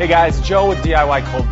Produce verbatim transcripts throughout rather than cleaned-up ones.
Hey guys, Joe with D I Y Cold.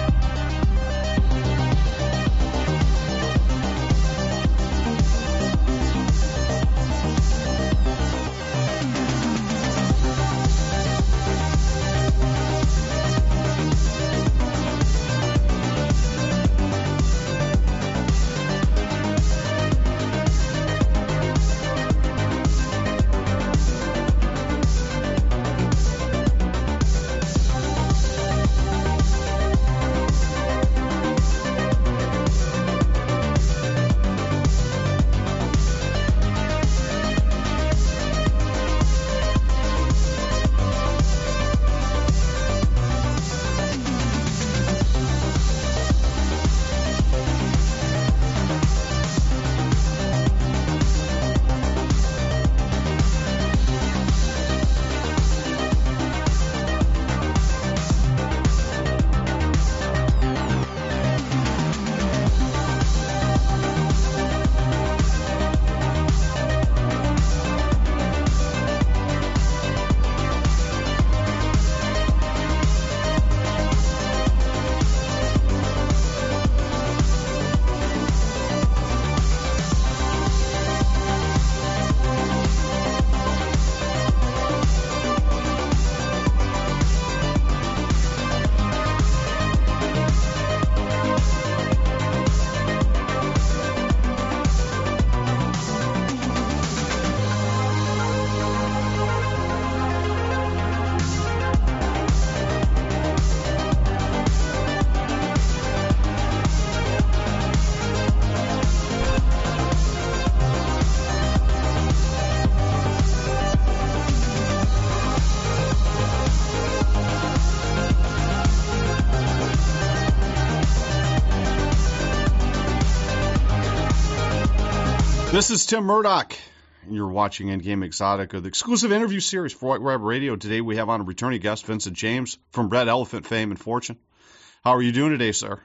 This is Tim Murdoch, and you're watching Endgame Exotica, the exclusive interview series for White Rabbit Radio. Today we have on a returning guest, Vincent James, from Red Elephant fame and fortune. How are you doing today, sir?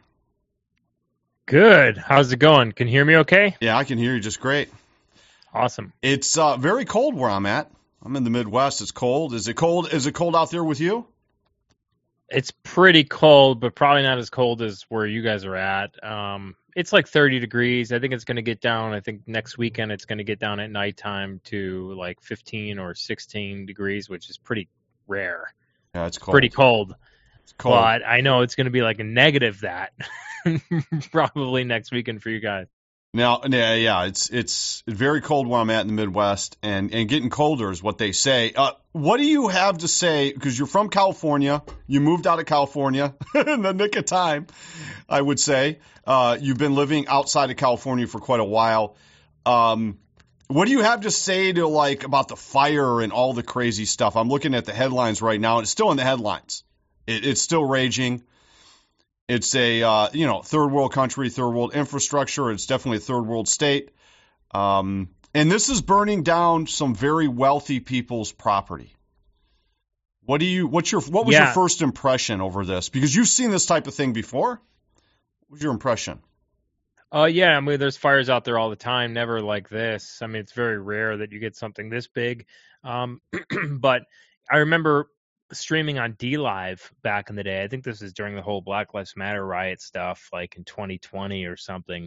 Good. How's it going? Can you hear me okay? Yeah, I can hear you just great. Awesome. It's uh, very cold where I'm at. I'm in the Midwest. It's cold. Is it cold? Is it cold out there with you? It's pretty cold, but probably not as cold as where you guys are at. Um, it's like thirty degrees. I think it's going to get down. I think next weekend it's going to get down at nighttime to like fifteen or sixteen degrees, which is pretty rare. Yeah, it's cold. Pretty cold. It's cold. But I know it's going to be like a negative that probably next weekend for you guys. Now, yeah, yeah, it's it's very cold where I'm at in the Midwest, and, and getting colder is what they say. Uh, what do you have to say, because you're from California, you moved out of California in the nick of time, I would say. Uh, you've been living outside of California for quite a while. Um, what do you have to say to, like, about the fire and all the crazy stuff? I'm looking at the headlines right now, and it's still in the headlines. It, it's still raging. It's a, uh, you know, third world country, third world infrastructure. It's definitely a third world state. Um, and this is burning down some very wealthy people's property. What do you, what's your, what was Yeah. your first impression over this? Because you've seen this type of thing before. What was your impression? Uh, yeah, I mean, there's fires out there all the time, never like this. I mean, it's very rare that you get something this big. Um, but I remember streaming on D Live back in the day. I think this is during the whole Black Lives Matter riot stuff, like in twenty twenty or something,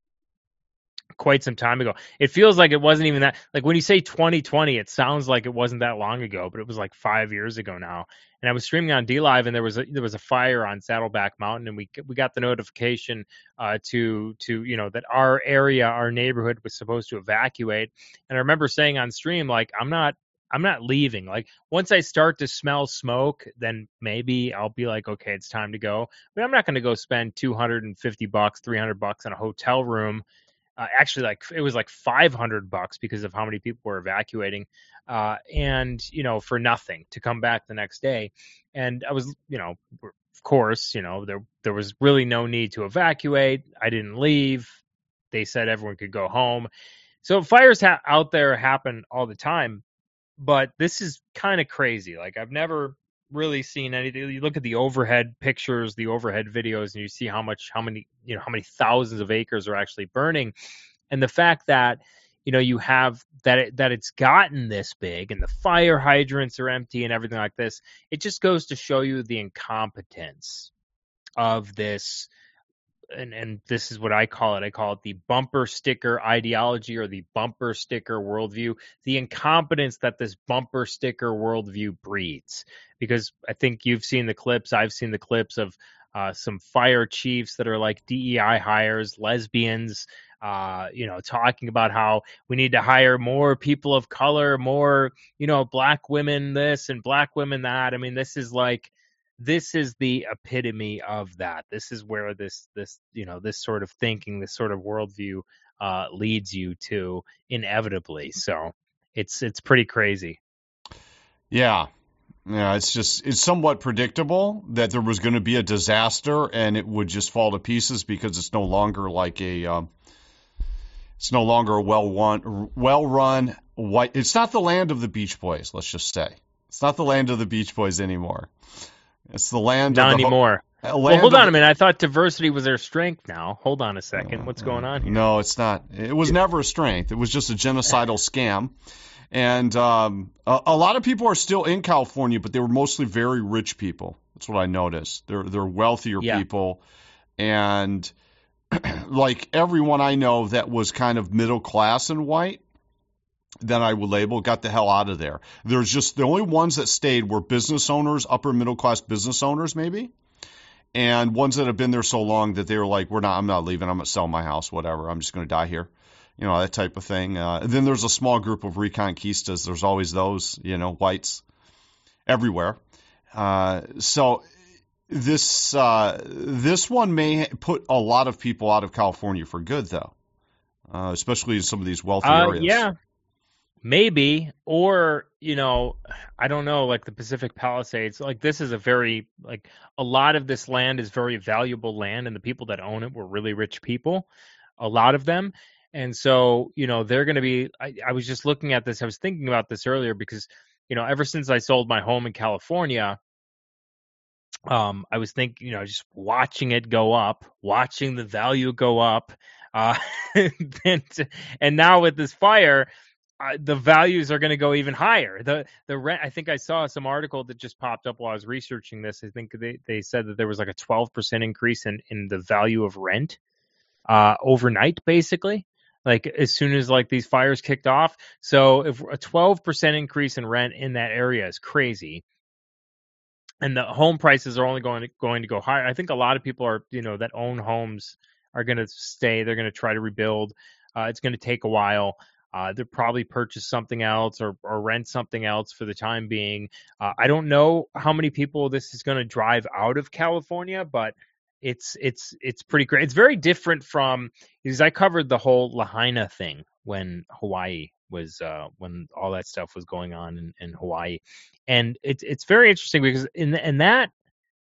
quite some time ago. It feels like it wasn't even that, like when you say twenty twenty, it sounds like it wasn't that long ago, but it was like five years ago now. And I was streaming on D Live, and there was a, there was a fire on Saddleback Mountain, and we we got the notification uh, to to you know that our area, our neighborhood was supposed to evacuate. And I remember saying on stream, like, I'm not I'm not leaving. Like, once I start to smell smoke, then maybe I'll be like, okay, it's time to go. But I'm not going to go spend two hundred fifty bucks, three hundred bucks in a hotel room. Uh, actually, like it was like five hundred bucks because of how many people were evacuating, uh, and you know, for nothing to come back the next day. And I was, you know, of course, you know, there there was really no need to evacuate. I didn't leave. They said everyone could go home. So fires ha- out there happen all the time, but this is kind of crazy. Like, I've never really seen anything. You look at the overhead pictures, the overhead videos, and you see how much, how many, you know, how many thousands of acres are actually burning. And the fact that you know, you have that it, that it's gotten this big and the fire hydrants are empty and everything like this. It just goes to show you the incompetence of this. And, and this is what I call it. I call it the bumper sticker ideology or the bumper sticker worldview, the incompetence that this bumper sticker worldview breeds. Because I think you've seen the clips. I've seen the clips of uh, some fire chiefs that are like D E I hires, lesbians, uh, you know, talking about how we need to hire more people of color, more, you know, black women this and black women that. I mean, this is like, This is the epitome of that. This is where this, this, you know, this sort of thinking, this sort of worldview uh, leads you to inevitably. So it's it's pretty crazy. Yeah, yeah. It's just it's somewhat predictable that there was going to be a disaster and it would just fall to pieces because it's no longer like a, um, it's no longer a well run, well run white. It's not the land of the Beach Boys. Let's just say it's not the land of the Beach Boys anymore. It's the land Not of the anymore. Ho- Well, hold of on the- a minute. I thought diversity was their strength now. Hold on a second. What's going on here? No, it's not. It was never a strength. It was just a genocidal scam. And um, a, a lot of people are still in California, but they were mostly very rich people. That's what I noticed. They're they're wealthier Yeah. people, and like everyone I know that was kind of middle class and white, that I would label, got the hell out of there. There's just the only ones that stayed were business owners, upper middle class business owners, maybe, and ones that have been there so long that they were like, "We're not. I'm not leaving. I'm gonna sell my house. Whatever. I'm just gonna die here." You know, that type of thing. Uh, and then there's a small group of reconquistas. There's always those, you know, whites everywhere. Uh, so this uh, this one may put a lot of people out of California for good, though, uh, especially in some of these wealthy Uh, areas. yeah, maybe. Or, you know, I don't know, like the Pacific Palisades, like this is a very, like a lot of this land is very valuable land, and the people that own it were really rich people, a lot of them. And so, you know, they're going to be, I, I was just looking at this, I was thinking about this earlier because, you know, ever since I sold my home in California, um, I was thinking, you know, just watching it go up, watching the value go up. Uh, and, and now with this fire, uh, the values are going to go even higher. The the rent, I think I saw some article that just popped up while I was researching this. I think they, they said that there was like a twelve percent increase in, in the value of rent uh, overnight, basically. Like as soon as like these fires kicked off. So if a twelve percent increase in rent in that area is crazy. And the home prices are only going to going to go higher. I think a lot of people are, you know, that own homes are going to stay. They're going to try to rebuild. Uh, it's going to take a while. Uh, they'll probably purchase something else or, or rent something else for the time being. Uh, I don't know how many people this is going to drive out of California, but it's it's it's pretty great. It's very different from, because I covered the whole Lahaina thing when Hawaii was uh, when all that stuff was going on in, in Hawaii, and it's it's very interesting because in in that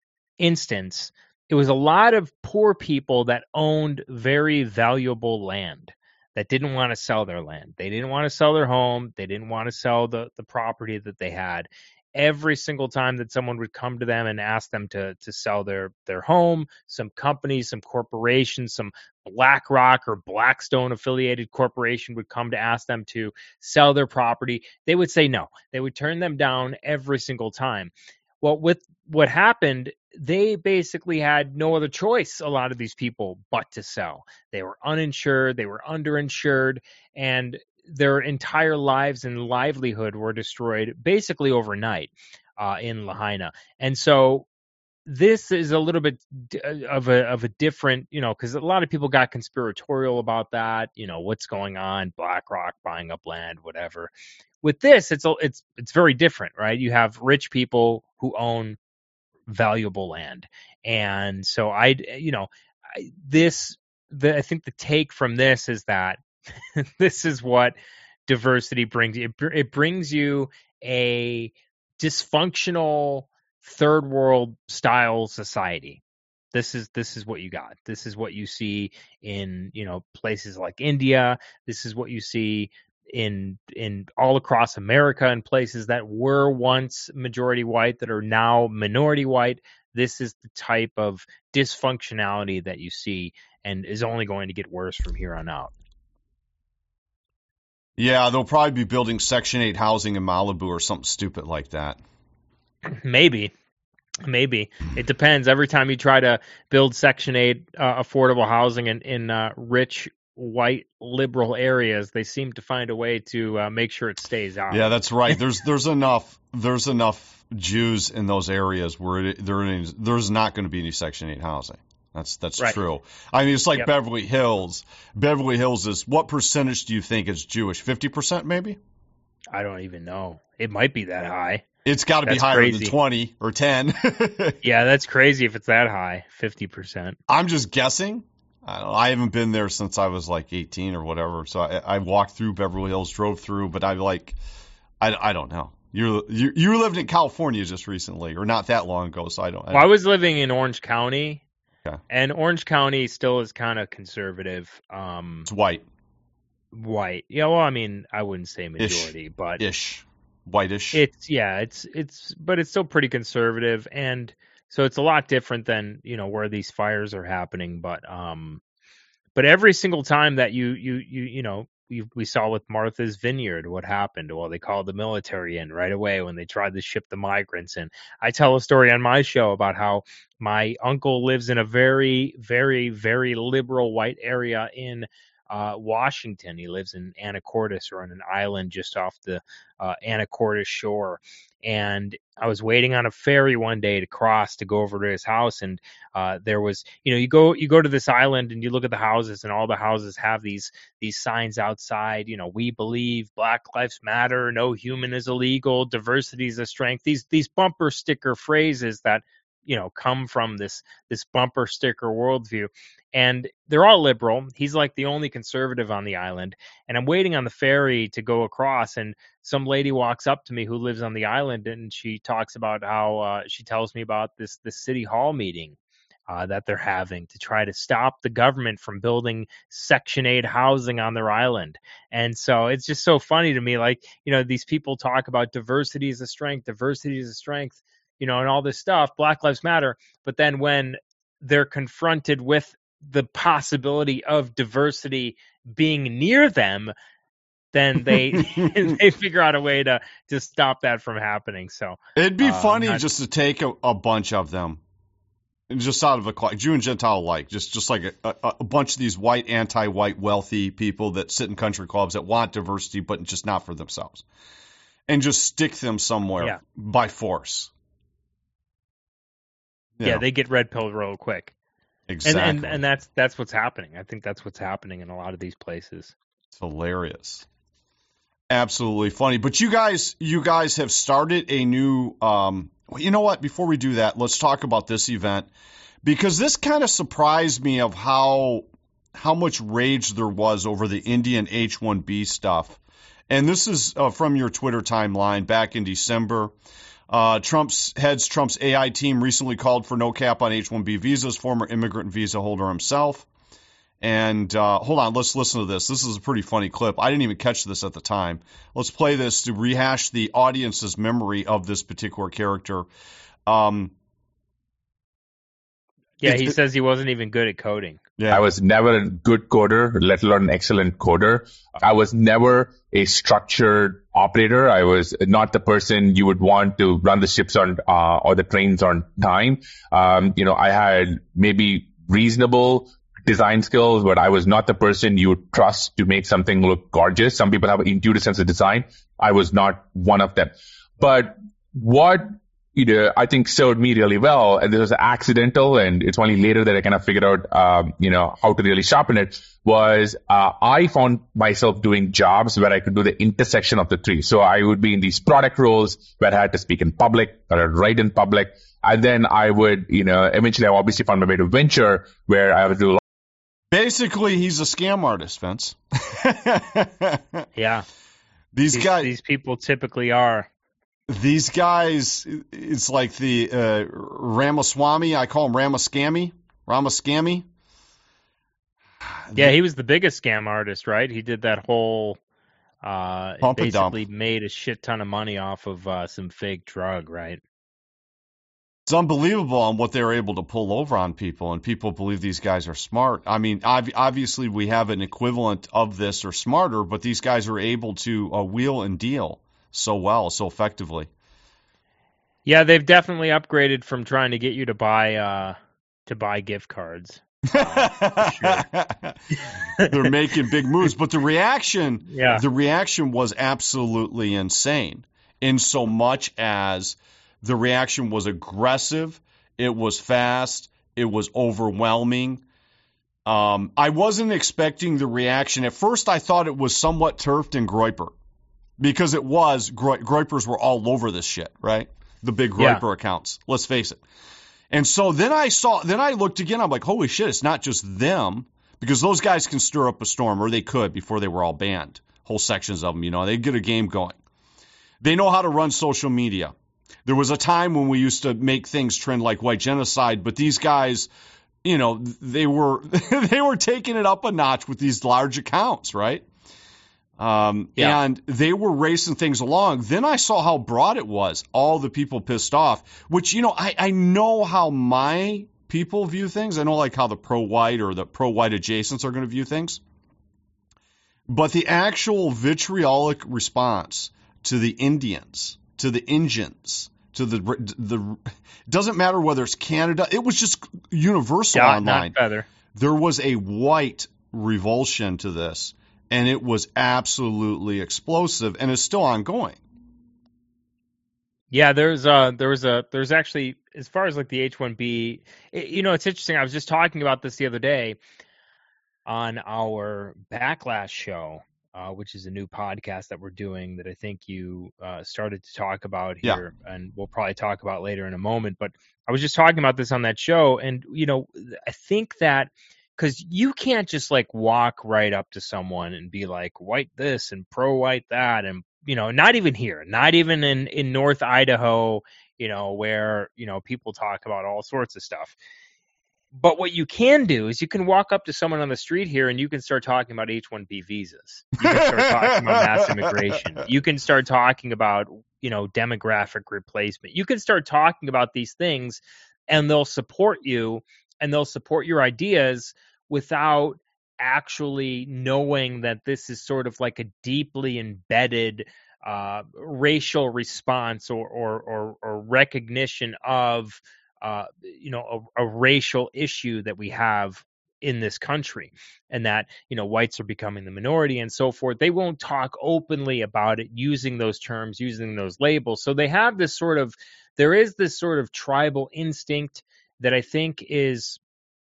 instance, it was a lot of poor people that owned very valuable land that didn't want to sell their land. They didn't want to sell their home. They didn't want to sell the, the property that they had. Every single time that someone would come to them and ask them to to sell their their home, some company, some corporation, some BlackRock or Blackstone affiliated corporation would come to ask them to sell their property, they would say no. They would turn them down every single time. Well, with what happened, they basically had no other choice, a lot of these people, but to sell. They were uninsured, they were underinsured, and their entire lives and livelihood were destroyed basically overnight uh, in Lahaina. And so this is a little bit of a of a different, you know, because a lot of people got conspiratorial about that, you know, what's going on, BlackRock buying up land, whatever. With this, it's it's it's very different, right? You have rich people who own valuable land, and so I, you know, I, this the I think the take from this is that this is what diversity brings you. It, it brings you a dysfunctional third world style society. This is this is what you got. This is what you see in, you know, places like India. This is what you see in in all across America, in places that were once majority white that are now minority white. This is the type of dysfunctionality that you see and is only going to get worse from here on out. Yeah, they'll probably be building Section eight housing in Malibu or something stupid like that. Maybe. Maybe. It depends. Every time you try to build Section eight uh, affordable housing in, in uh, rich, white, liberal areas, they seem to find a way to uh, make sure it stays out. Yeah, that's right. There's there's enough there's enough Jews in those areas where it, there is, there's not going to be any Section eight housing. That's that's Right. true. I mean, it's like Yep. Beverly Hills. Beverly Hills is, what percentage do you think is Jewish? fifty percent maybe? I don't even know. It might be that high. It's got to be That's higher crazy. than twenty or ten. Yeah, that's crazy if it's that high, fifty percent. I'm just guessing. I, don't know, I haven't been there since I was like eighteen or whatever. So I, I walked through Beverly Hills, drove through, but I like, I, I don't know. You you you lived in California just recently, or not that long ago, so I don't. I Well, I was living in Orange County, Okay. and Orange County still is kind of conservative, um, It's white white. Yeah, well, I mean, I wouldn't say majority, but ish, whitish. it's yeah, it's it's, but it's still pretty conservative, and so it's a lot different than you know where these fires are happening. But um, but every single time that you you you you know. We, we saw with Martha's Vineyard what happened. Well, they called the military in right away when they tried to ship the migrants in. I tell a story on my show about how my uncle lives in a very, very, very liberal white area in uh, Washington. He lives in Anacortes, or on an island just off the uh, Anacortes shore. And I was waiting on a ferry one day to cross to go over to his house, and uh, there was, you know, you go you go to this island and you look at the houses, and all the houses have these these signs outside. You know, we believe Black Lives Matter, no human is illegal, diversity is a strength. These these bumper sticker phrases that you know come from this this bumper sticker worldview, and they're all liberal. He's like the only conservative on the island, and I'm waiting on the ferry to go across, and some lady walks up to me who lives on the island, and she talks about how uh, she tells me about this this city hall meeting uh, that they're having to try to stop the government from building Section eight housing on their island. And so it's just so funny to me, like, you know, these people talk about diversity is a strength, diversity is a strength, you know, and all this stuff, Black Lives Matter. But then when they're confronted with the possibility of diversity being near them, then they they figure out a way to to stop that from happening. So It'd be uh, funny not, just to take a, a bunch of them, just out of a class, Jew and Gentile alike, just just like a, a, a bunch of these white, anti-white, wealthy people that sit in country clubs that want diversity, but just not for themselves, and just stick them somewhere Yeah. by force. You yeah, know, they get red pilled real quick. exactly. And, and and that's that's what's happening. I think that's what's happening in a lot of these places. It's hilarious. Absolutely funny. But you guys, you guys have started a new. Um, well, you know what? Before we do that, let's talk about this event, because this kind of surprised me of how how much rage there was over the Indian H one B stuff. And this is uh, from your Twitter timeline back in December. Uh, Trump's heads Trump's A I team recently called for no cap on H one B visas. Former immigrant visa holder himself. And uh, hold on, let's listen to this. This is a pretty funny clip. I didn't even catch this at the time. Let's play this to rehash the audience's memory of this particular character. Um, Yeah, it- he it- says he wasn't even good at coding. yeah, I was never a good coder, let alone an excellent coder. I was never a structured operator. I was not the person you would want to run the ships on uh, or the trains on time. Um, you know, I had maybe reasonable design skills, but I was not the person you would trust to make something look gorgeous. Some people have an intuitive sense of design. I was not one of them. But what you know, I think served me really well, and this was accidental, and it's only later that I kind of figured out, um, you know, how to really sharpen it, was uh, I found myself doing jobs where I could do the intersection of the three. So I would be in these product roles where I had to speak in public, or I'd write in public, and then I would, you know, eventually I obviously found my way to venture, where I would do a lot. basically, he's a scam artist, Vince. Yeah, These these, guys, these people typically are. these guys, it's like the uh, Ramaswamy. I call him Ramascammy. Ramascammy. Yeah, he was the biggest scam artist, right? He did that whole, uh, Pump and dump. basically made a shit ton of money off of uh, some fake drug, right? It's unbelievable on what they're able to pull over on people, and people believe these guys are smart. I mean, ob- obviously we have an equivalent of this or smarter, but these guys are able to uh, wheel and deal so well, so effectively. Yeah, they've definitely upgraded from trying to get you to buy uh, to buy gift cards. Uh, sure. They're making big moves, but the reaction, yeah. the reaction was absolutely insane. In so much as the reaction was aggressive, it was fast, it was overwhelming. Um, I wasn't expecting the reaction. At first, I thought it was somewhat turfed in Groyper, because it was. Gro- Groypers were all over this shit, right? The big Groyper yeah. accounts. Let's face it. And so then I saw, then I looked again. I'm like, holy shit, it's not just them, because those guys can stir up a storm, or they could before they were all banned. Whole sections of them, you know, they get a game going. They know how to run social media. There was a time when we used to make things trend like white genocide, but these guys, you know, they were they were taking it up a notch with these large accounts, right? Um, yeah. And they were racing things along. Then I saw how broad it was, all the people pissed off, which, you know, I, I know how my people view things. I know like how the pro-white or the pro-white adjacents are going to view things. But the actual vitriolic response to the Indians, to the Indians, to the the doesn't matter whether it's Canada. It was just universal yeah, online. Not feather. There was a white revulsion to this, and it was absolutely explosive, and it's still ongoing. Yeah, there's uh there was a there's actually, as far as like the H one B, it, you know, it's interesting. I was just talking about this the other day on our Backlash show. Uh, which is a new podcast that we're doing that I think you uh, started to talk about here, yeah. and we'll probably talk about later in a moment. But I was just talking about this on that show, and, you know, I think that because you can't just like walk right up to someone and be like, white this and pro-white that, and, you know, not even here, not even in, in North Idaho, you know, where, you know, people talk about all sorts of stuff. But what you can do is you can walk up to someone on the street here and you can start talking about H one B visas. You can start talking about mass immigration. You can start talking about, you know, demographic replacement. You can start talking about these things, and they'll support you and they'll support your ideas without actually knowing that this is sort of like a deeply embedded uh, racial response or, or, or, or recognition of Uh, you know, a, a racial issue that we have in this country, and that, you know, whites are becoming the minority and so forth. They won't talk openly about it using those terms, using those labels. So they have this sort of, there is this sort of tribal instinct that I think is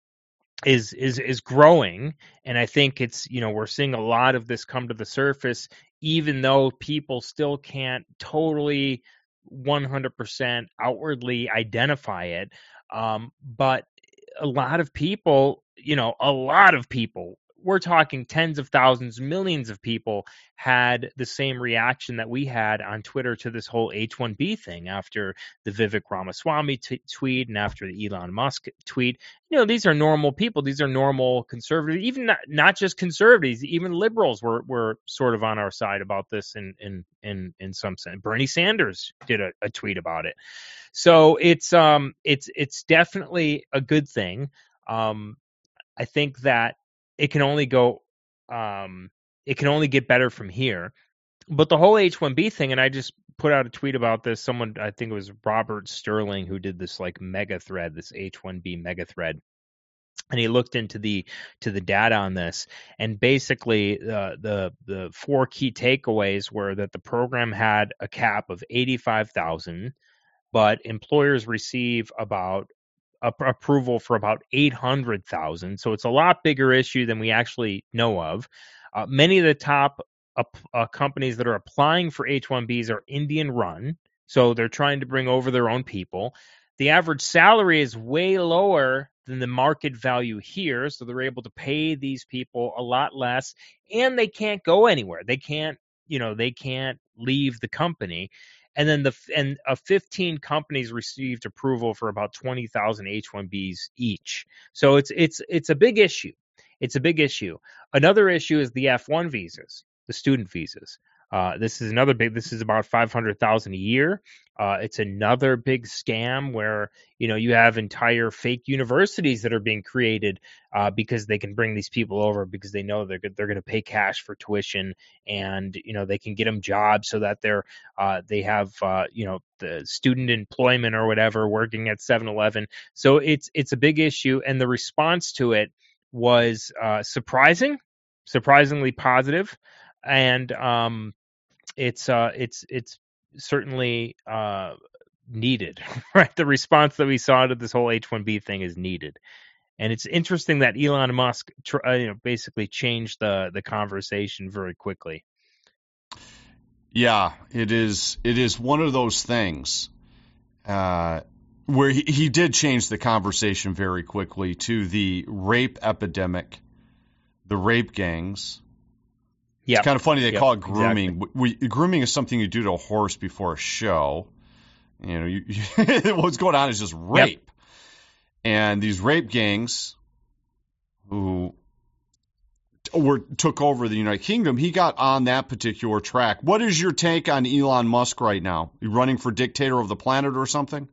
is is is growing, and I think it's, you know, we're seeing a lot of this come to the surface, even though people still can't totally one hundred percent outwardly identify it. Um, but a lot of people, you know, a lot of people, we're talking tens of thousands, millions of people had the same reaction that we had on Twitter to this whole H one B thing after the Vivek Ramaswamy t- tweet and after the Elon Musk tweet. You know, these are normal people. These are normal conservatives, even not, not just conservatives, even liberals were, were sort of on our side about this in, in, in, in some sense. Bernie Sanders did a, a tweet about it. So it's, um, it's, it's definitely a good thing. Um, I think that it can only go, um, it can only get better from here. But the whole H one B thing, and I just put out a tweet about this. Someone, I think it was Robert Sterling, who did this like mega thread, this H one B mega thread, and he looked into the to the data on this. And basically, uh, the the four key takeaways were that the program had a cap of eighty-five thousand, but employers receive about approval for about eight hundred thousand. So it's a lot bigger issue than we actually know of. Uh, many of the top uh, uh, companies that are applying for H one Bs are Indian run. So they're trying to bring over their own people. The average salary is way lower than the market value here. So they're able to pay these people a lot less, and they can't go anywhere. They can't, you know, they can't leave the company. And then the and uh, fifteen companies received approval for about twenty thousand H one Bs each. So it's it's it's a big issue. It's a big issue. Another issue is the F one visas, the student visas. Uh, this is another big. This is about five hundred thousand a year. Uh, it's another big scam where you know you have entire fake universities that are being created uh, because they can bring these people over because they know they're they're going to pay cash for tuition, and you know they can get them jobs so that they're uh, they have uh, you know the student employment or whatever working at seven eleven. So it's it's a big issue, and the response to it was uh, surprising, surprisingly positive, and um, it's uh, it's it's certainly uh, needed, right? The response that we saw to this whole H one B thing is needed, and it's interesting that Elon Musk, tr- uh, you know, basically changed the the conversation very quickly. Yeah, it is. It is one of those things uh, where he, he did change the conversation very quickly to the rape epidemic, the rape gangs. Yeah, it's kind of funny they yep, call it grooming. Exactly. We, grooming is something you do to a horse before a show. You know, you, you, what's going on is just rape, yep. And these rape gangs who were took over the United Kingdom. He got on that particular track. What is your take on Elon Musk right now? You running for dictator of the planet or something?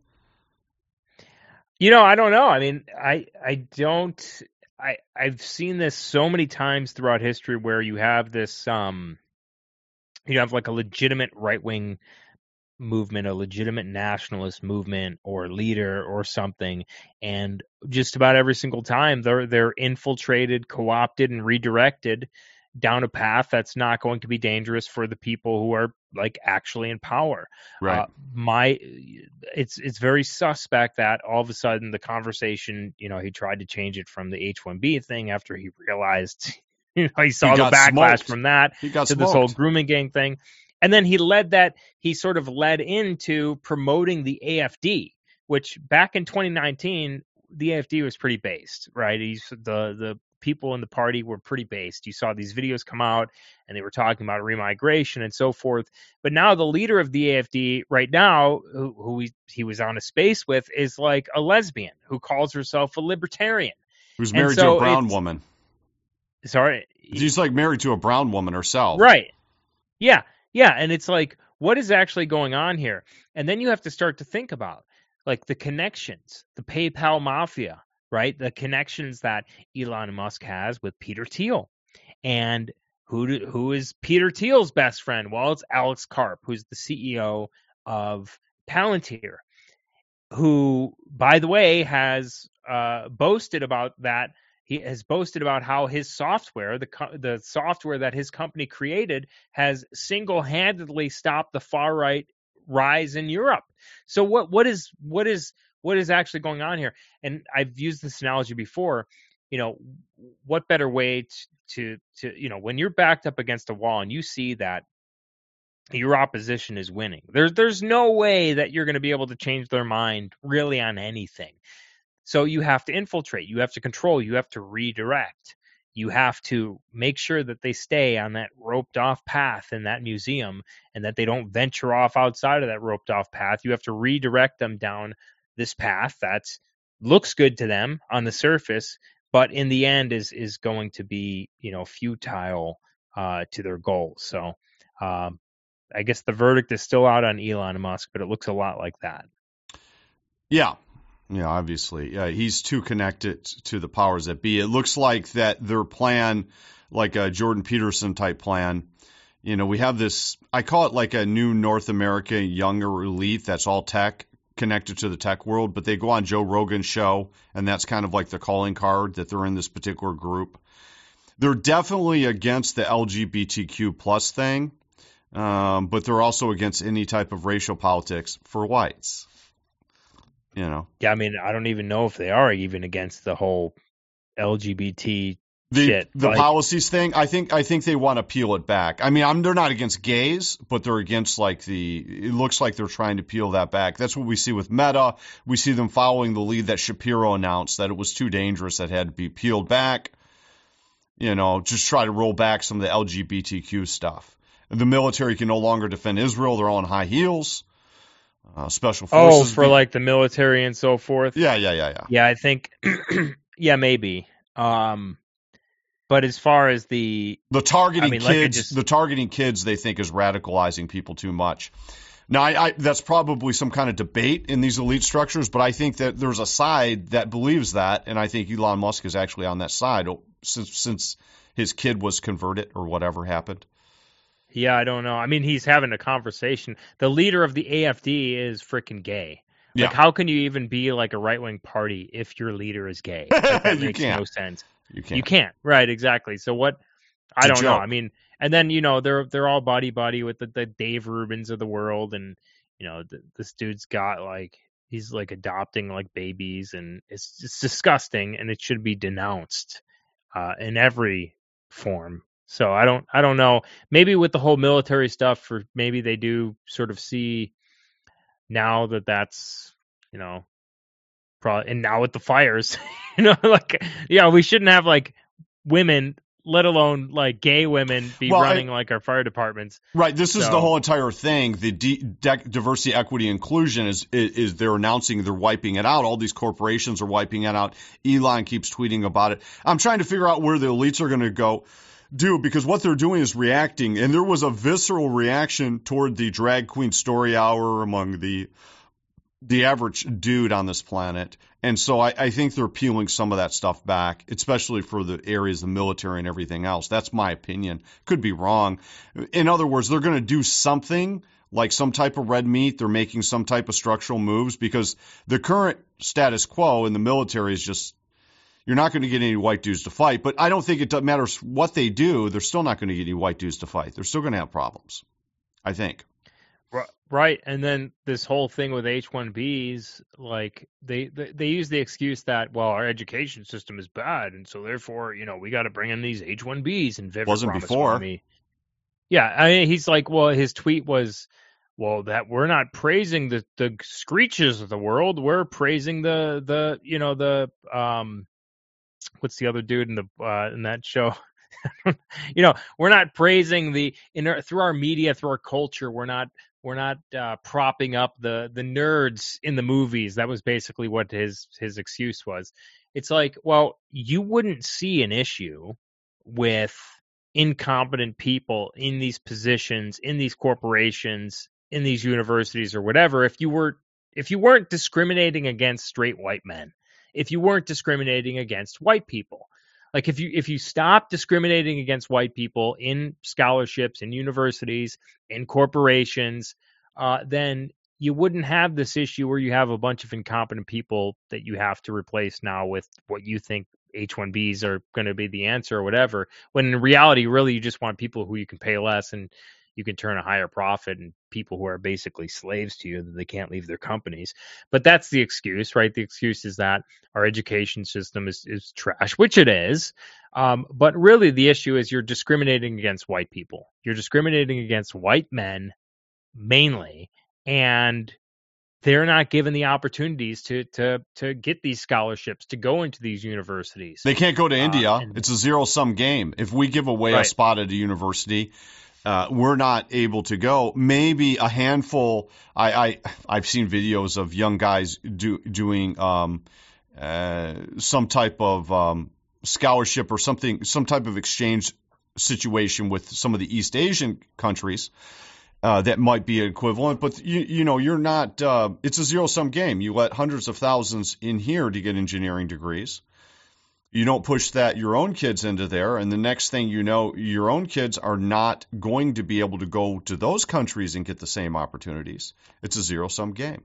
You know, I don't know. I mean, I I don't. I, I've seen this so many times throughout history where you have this, um, you have like a legitimate right-wing movement, a legitimate nationalist movement or leader or something, and just about every single time they're they're infiltrated, co-opted, and redirected down a path that's not going to be dangerous for the people who are like actually in power. Right. Uh, my, it's it's very suspect that all of a sudden the conversation, you know, he tried to change it from the H one B thing after he realized, you know, he saw he the backlash smoked. from that he got to smoked. This whole grooming gang thing. And then he led that, he sort of led into promoting the A F D, which back in twenty nineteen, the A F D was pretty based, right? He's the, the people in the party were pretty based. You saw these videos come out and they were talking about remigration and so forth. But now the leader of the A F D right now, who, who he, he was on a space with, is like a lesbian who calls herself a libertarian. Who's married so to a brown woman. Sorry. She's like married to a brown woman herself. Right. Yeah. Yeah, and it's like, what is actually going on here? And then you have to start to think about, like, the connections, the PayPal mafia, right? The connections that Elon Musk has with Peter Thiel. And who do, who is Peter Thiel's best friend? Well, it's Alex Karp, who's the C E O of Palantir, who, by the way, has uh, boasted about that. He has boasted about how his software, the the software that his company created, has single-handedly stopped the far-right rise in Europe. So what what is what is what is actually going on here? And I've used this analogy before. You know, what better way to to, to you know, when you're backed up against a wall and you see that your opposition is winning, there's there's no way that you're going to be able to change their mind really on anything. So you have to infiltrate, you have to control, you have to redirect, you have to make sure that they stay on that roped off path in that museum and that they don't venture off outside of that roped off path. You have to redirect them down this path that looks good to them on the surface, but in the end is is going to be, you know, futile uh, to their goals. So um, I guess the verdict is still out on Elon Musk, but it looks a lot like that. Yeah. Yeah, obviously. Yeah, he's too connected to the powers that be. It looks like that their plan, like a Jordan Peterson type plan, you know, we have this, I call it like a new North America younger elite that's all tech, connected to the tech world, but they go on Joe Rogan's show, and that's kind of like the calling card that they're in this particular group. They're definitely against the L G B T Q plus thing, um, but they're also against any type of racial politics for whites. You know. Yeah, I mean, I don't even know if they are even against the whole L G B T the, shit. The like, policies thing, I think I think they want to peel it back. I mean, I'm, they're not against gays, but they're against like the, it looks like they're trying to peel that back. That's what we see with Meta. We see them following the lead that Shapiro announced, that it was too dangerous, that had to be peeled back. You know, just try to roll back some of the L G B T Q stuff. The military can no longer defend Israel. They're all in high heels. Uh, special forces. Oh, for be- like the military and so forth. Yeah, yeah, yeah, yeah. Yeah, I think. yeah, maybe. Um, But as far as the the targeting I mean, like I kids, just- the targeting kids, they think is radicalizing people too much. Now, I, I, that's probably some kind of debate in these elite structures, but I think that there's a side that believes that, and I think Elon Musk is actually on that side since since his kid was converted or whatever happened. Yeah, I don't know. I mean, he's having a conversation. The leader of the A F D is freaking gay. Like, Yeah. how can you even be like a right wing party if your leader is gay? Like, that You makes can't. no sense. You can't. You can't. Right, exactly. So what? I It's a don't know. joke. I mean, and then you know they're they're all buddy buddy with the, the Dave Rubins of the world, and you know th- this dude's got like he's like adopting like babies, and it's it's disgusting, and it should be denounced uh, in every form. So I don't I don't know. Maybe with the whole military stuff, or maybe they do sort of see now that that's you know probably, and now with the fires, you know, like yeah, we shouldn't have like women, let alone like gay women, be Well, I- running like our fire departments. Right. This is So- the whole entire thing. The D- dec- diversity, equity, inclusion is, is is they're announcing they're wiping it out. All these corporations are wiping it out. Elon keeps tweeting about it. I'm trying to figure out where the elites are going to go do because what they're doing is reacting. And there was a visceral reaction toward the drag queen story hour among the the average dude on this planet. And so I, I think they're peeling some of that stuff back, especially for the areas of the military and everything else. That's my opinion. Could be wrong. In other words, they're going to do something like some type of red meat. They're making some type of structural moves because the current status quo in the military is just, you're not going to get any white dudes to fight. But I don't think it matters what they do. They're still not going to get any white dudes to fight. They're still going to have problems, I think. Right, and then this whole thing with H one Bs, like they, they they use the excuse that well our education system is bad, and so therefore you know we got to bring in these H one Bs and Vivek Wasn't before. Ramaswamy. Yeah, I mean he's like, well, his tweet was, well, that we're not praising the the Screeches of the world, we're praising the the you know the um what's the other dude in the uh, in that show. You know, we're not praising the in our, through our media, through our culture. We're not we're not uh, propping up the the nerds in the movies. That was basically what his his excuse was. It's like, well, you wouldn't see an issue with incompetent people in these positions, in these corporations, in these universities, or whatever, if you were if you weren't discriminating against straight white men, if you weren't discriminating against white people. Like if you if you stop discriminating against white people in scholarships, in universities, in corporations, uh, then you wouldn't have this issue where you have a bunch of incompetent people that you have to replace now with what you think H one Bs are going to be the answer or whatever. When in reality, really, you just want people who you can pay less and you can turn a higher profit, and people who are basically slaves to you that they can't leave their companies. But that's the excuse, right? The excuse is that our education system is, is trash, which it is. Um, but really the issue is you're discriminating against white people. You're discriminating against white men mainly, and they're not given the opportunities to to to get these scholarships, to go into these universities. They can't go to India. Uh, and- It's a zero-sum game. If we give away a Right. spot at a university, uh, we're not able to go. Maybe a handful. I, I I've seen videos of young guys do, doing um, uh, some type of um, scholarship or something, some type of exchange situation with some of the East Asian countries. Uh, that might be equivalent, but you, you know, you're not. Uh, it's a zero-sum game. You let hundreds of thousands in here to get engineering degrees. You don't push that your own kids into there, and the next thing you know, your own kids are not going to be able to go to those countries and get the same opportunities. It's a zero-sum game,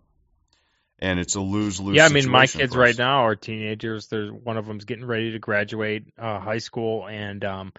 and it's a lose-lose. Yeah, I mean, my situation kids for us. right now are teenagers. There's one of them's getting ready to graduate uh, high school, and um,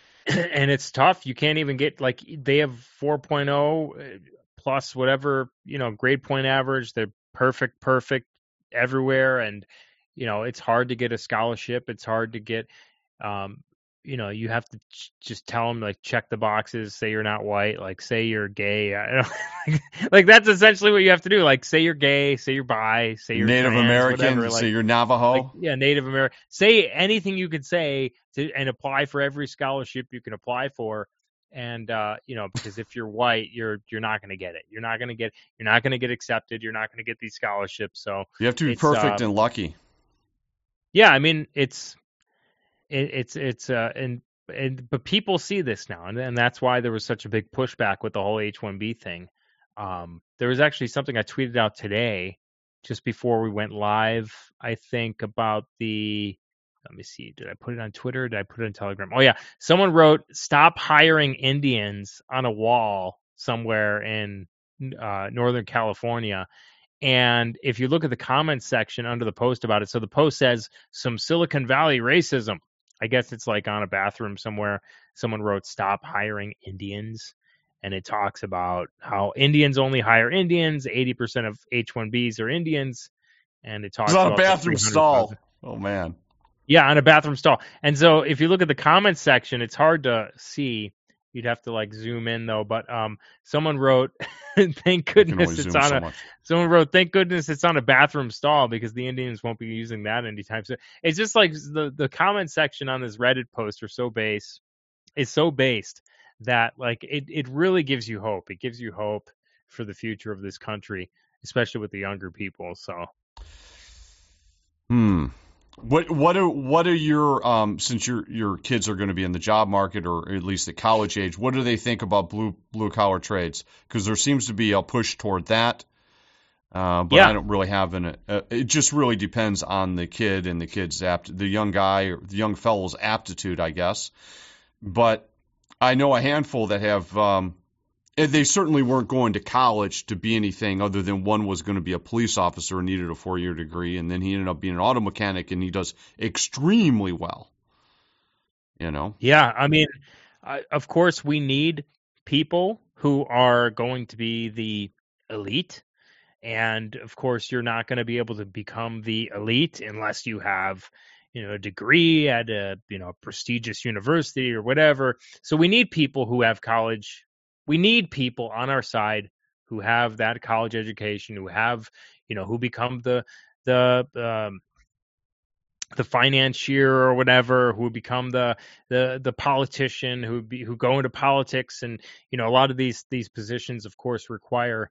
and it's tough. You can't even get like they have four point oh plus whatever you know grade point average. They're perfect, perfect everywhere, and you know it's hard to get a scholarship. It's hard to get. Um, you know, you have to ch- just tell them like check the boxes, say you're not white, like say you're gay. I don't, like that's essentially what you have to do. Like say you're gay, say you're bi, say you're Native trans, American, whatever. say Like, you're Navajo. like, yeah, Native American. Say anything you can say to, and apply for every scholarship you can apply for. And uh, you know, because if you're white, you're you're not going to get it. You're not going to get. You're not going to get accepted. You're not going to get these scholarships. So you have to be it's, perfect uh, and lucky. yeah, I mean, it's it, it's it's uh and and but people see this now, and and that's why there was such a big pushback with the whole H one B thing. Um, there was actually something I tweeted out today, just before we went live, I think, about the. Let me see. Did I put it on Twitter? Or did I put it on Telegram? Oh yeah, someone wrote, "Stop hiring Indians" on a wall somewhere in uh, Northern California. And if you look at the comments section under the post about it, so the post says some Silicon Valley racism. I guess it's like on a bathroom somewhere. Someone wrote, "Stop hiring Indians." And it talks about how Indians only hire Indians. eighty percent of H one Bs are Indians. And it talks It's on about a bathroom stall. Oh, man. Yeah, on a bathroom stall. And so if you look at the comments section, it's hard to see. You'd have to like zoom in though. But um, someone wrote, "Thank goodness it's on so a." Much. Someone wrote, "Thank goodness it's on a bathroom stall because the Indians won't be using that anytime soon." It's just like the the comment section on this Reddit post are so base. It's so based that like it it really gives you hope. It gives you hope for the future of this country, especially with the younger people. So. Hmm. What what are what are your um since your your kids are going to be in the job market or at least at college age, what do they think about blue blue collar trades? Because there seems to be a push toward that, uh, but Yeah. I don't really have an. Uh, it just really depends on the kid and the kid's apt the young guy or the young fellow's aptitude, I guess. But I know a handful that have. Um, They certainly weren't going to college to be anything other than one was going to be a police officer and needed a four-year degree, and then he ended up being an auto mechanic, and he does extremely well. You know? Yeah, I mean, I, of course, we need people who are going to be the elite, and of course, you're not going to be able to become the elite unless you have, you know, a degree at a you know prestigious university or whatever. So we need people who have college. We need people on our side who have that college education, who have, you know, who become the the um, the financier or whatever, who become the the the politician, who be, who go into politics, and you know, a lot of these these positions, of course, require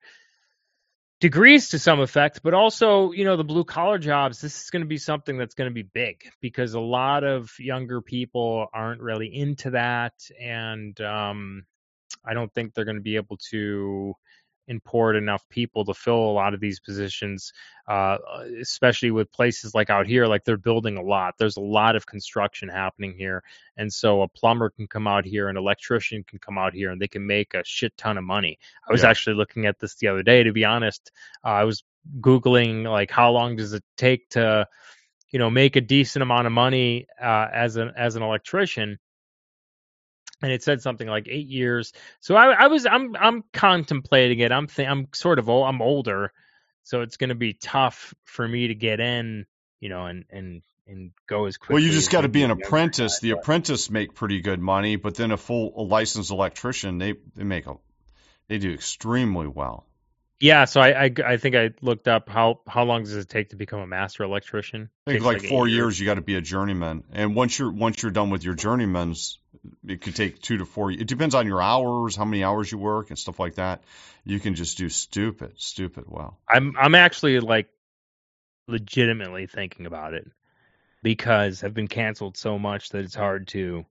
degrees to some effect, but also, you know, the blue collar jobs. This is going to be something that's going to be big because a lot of younger people aren't really into that, and um, I don't think they're going to be able to import enough people to fill a lot of these positions, uh, especially with places like out here, like they're building a lot. There's a lot of construction happening here. And so a plumber can come out here, an electrician can come out here, and they can make a shit ton of money. I was Yeah. actually looking at this the other day, to be honest. Uh, I was Googling, like, how long does it take to, you know, make a decent amount of money uh, as an as an electrician? And it said something like eight years. So I, I was, I'm, I'm contemplating it. I'm, th- I'm sort of old. I'm older, so it's going to be tough for me to get in, you know, and and and go as quickly. Well, you just as got to be an maybe the younger apprentice. guy, The but- apprentice make pretty good money, but then a full a licensed electrician, they they make a they do extremely well. Yeah, so I, I, I think I looked up how, how long does it take to become a master electrician? I think Takes like eight four years, you got to be a journeyman, and once you're once you're done with your journeyman's, it could take two to four. It depends on your hours, how many hours you work, and stuff like that. You can just do stupid, stupid well. I'm I'm actually like legitimately thinking about it because I've been canceled so much that it's hard to.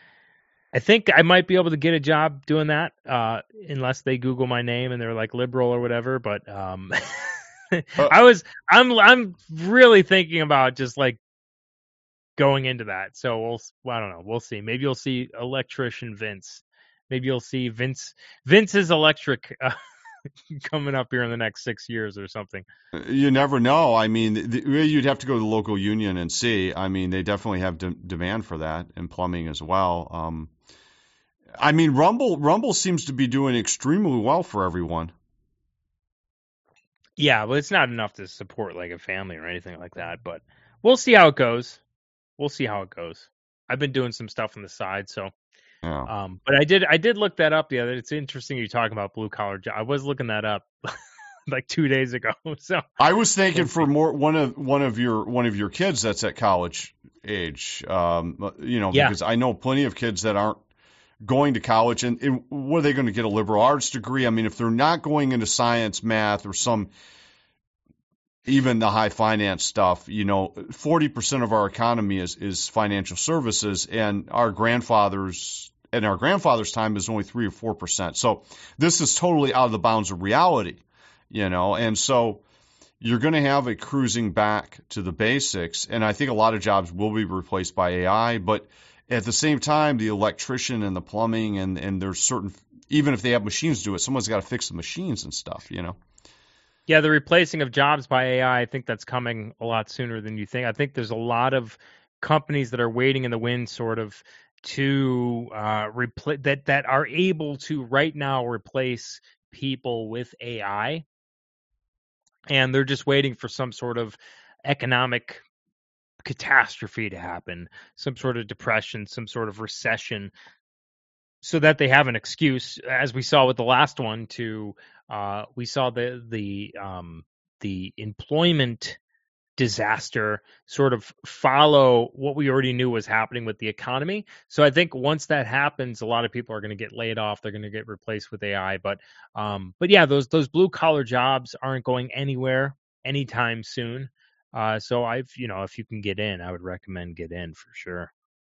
I think I might be able to get a job doing that, uh, unless they Google my name and they're like liberal or whatever. But um, I was I'm I'm really thinking about just like going into that. So we'll I don't know. We'll see. Maybe you'll see electrician Vince. Maybe you'll see Vince Vince's electric uh, coming up here in the next six years or something. You never know. I mean, the, you'd have to go to the local union and see. I mean, they definitely have de- demand for that in plumbing as well. Um, I mean, Rumble Rumble seems to be doing extremely well for everyone. Yeah, well, it's not enough to support like a family or anything like that, but we'll see how it goes. We'll see how it goes. I've been doing some stuff on the side, so. Yeah. Um, but I did I did look that up the other. It's interesting you talking about blue collar job. I was looking that up like two days ago. So I was thinking for more one of one of your one of your kids that's at college age. Um, you know, Yeah. because I know plenty of kids that aren't going to college, and, and what are they going to get, a liberal arts degree? I mean, if they're not going into science, math, or some even the high finance stuff, you know, forty percent of our economy is, is financial services, and our grandfathers and our grandfather's time is only three or four percent. So this is totally out of the bounds of reality, you know, and so you're going to have a cruising back to the basics. And I think a lot of jobs will be replaced by A I, but at the same time, the electrician and the plumbing and, and there's certain, even if they have machines do it, someone's got to fix the machines and stuff, you know? Yeah, the replacing of jobs by A I, I think that's coming a lot sooner than you think. I think there's a lot of companies that are waiting in the wind sort of to uh, repl- that that are able to right now replace people with A I. And they're just waiting for some sort of economic catastrophe to happen, some sort of depression, some sort of recession, so that they have an excuse, as we saw with the last one, to uh, we saw the the um, the employment disaster sort of follow what we already knew was happening with the economy. So I think once that happens, a lot of people are going to get laid off. They're going to get replaced with A I. But um, but yeah, those those blue collar jobs aren't going anywhere anytime soon. Uh, so I've you know if you can get in, I would recommend get in for sure.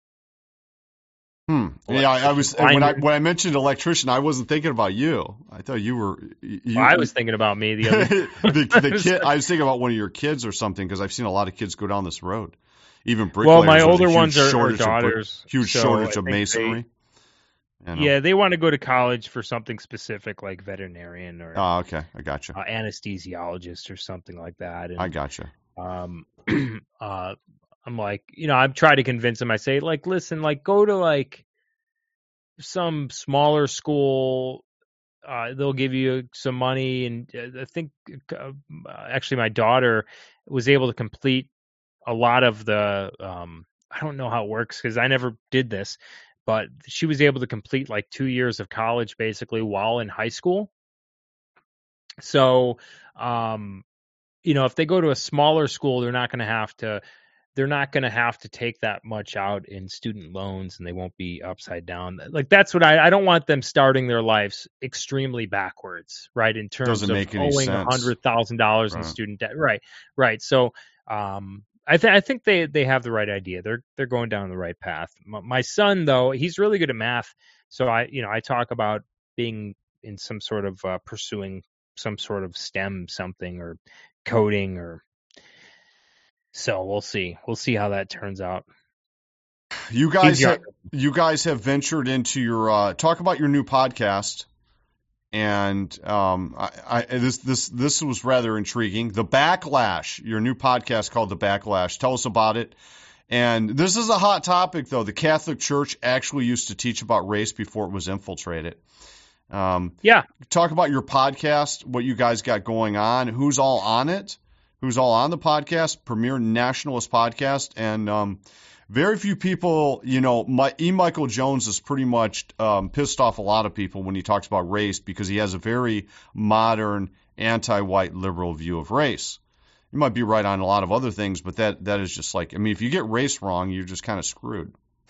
Hmm. Yeah, I, I was when I when I mentioned electrician, I wasn't thinking about you. I thought you were. You, well, I was thinking about me the other. the, the kid. I was thinking about one of your kids or something because I've seen a lot of kids go down this road. Even bricklayers. Well, my older ones are, are of daughters. Brick, huge so shortage I of masonry. They, you know. Yeah, they want to go to college for something specific like veterinarian or. Oh, okay, I gotcha. Uh, anesthesiologist or something like that. And, I gotcha. Um, uh, I'm like, you know, I'm trying to convince them. I say, like, listen, like, go to like some smaller school. Uh, they'll give you some money, and uh, I think uh, actually my daughter was able to complete a lot of the. Um, I don't know how it works because I never did this, but she was able to complete like two years of college basically while in high school. So, um, you know, if they go to a smaller school, they're not going to have to. They're not going to have to take that much out in student loans, and they won't be upside down. Like that's what I, I don't want them starting their lives extremely backwards, right? In terms Doesn't of make any owing a hundred thousand dollars in student debt, right? Right. So, um, I think I think they, they have the right idea. They're they're going down the right path. My, my son, though, he's really good at math, so I you know I talk about being in some sort of uh, pursuing some sort of STEM something or coding or. So we'll see. We'll see how that turns out. You guys, have, you guys have ventured into your uh, talk about your new podcast, and um, I, I, this this this was rather intriguing. The Backlash, your new podcast called The Backlash. Tell us about it. And this is a hot topic, though. The Catholic Church actually used to teach about race before it was infiltrated. Um, yeah. Talk about your podcast, what you guys got going on, who's all on it. Who's all on the podcast, premier nationalist podcast, and um, very few people, you know, my, E. Michael Jones is pretty much um, pissed off a lot of people when he talks about race because he has a very modern, anti-white liberal view of race. You might be right on a lot of other things, but that that is just like, I mean, if you get race wrong, you're just kind of screwed.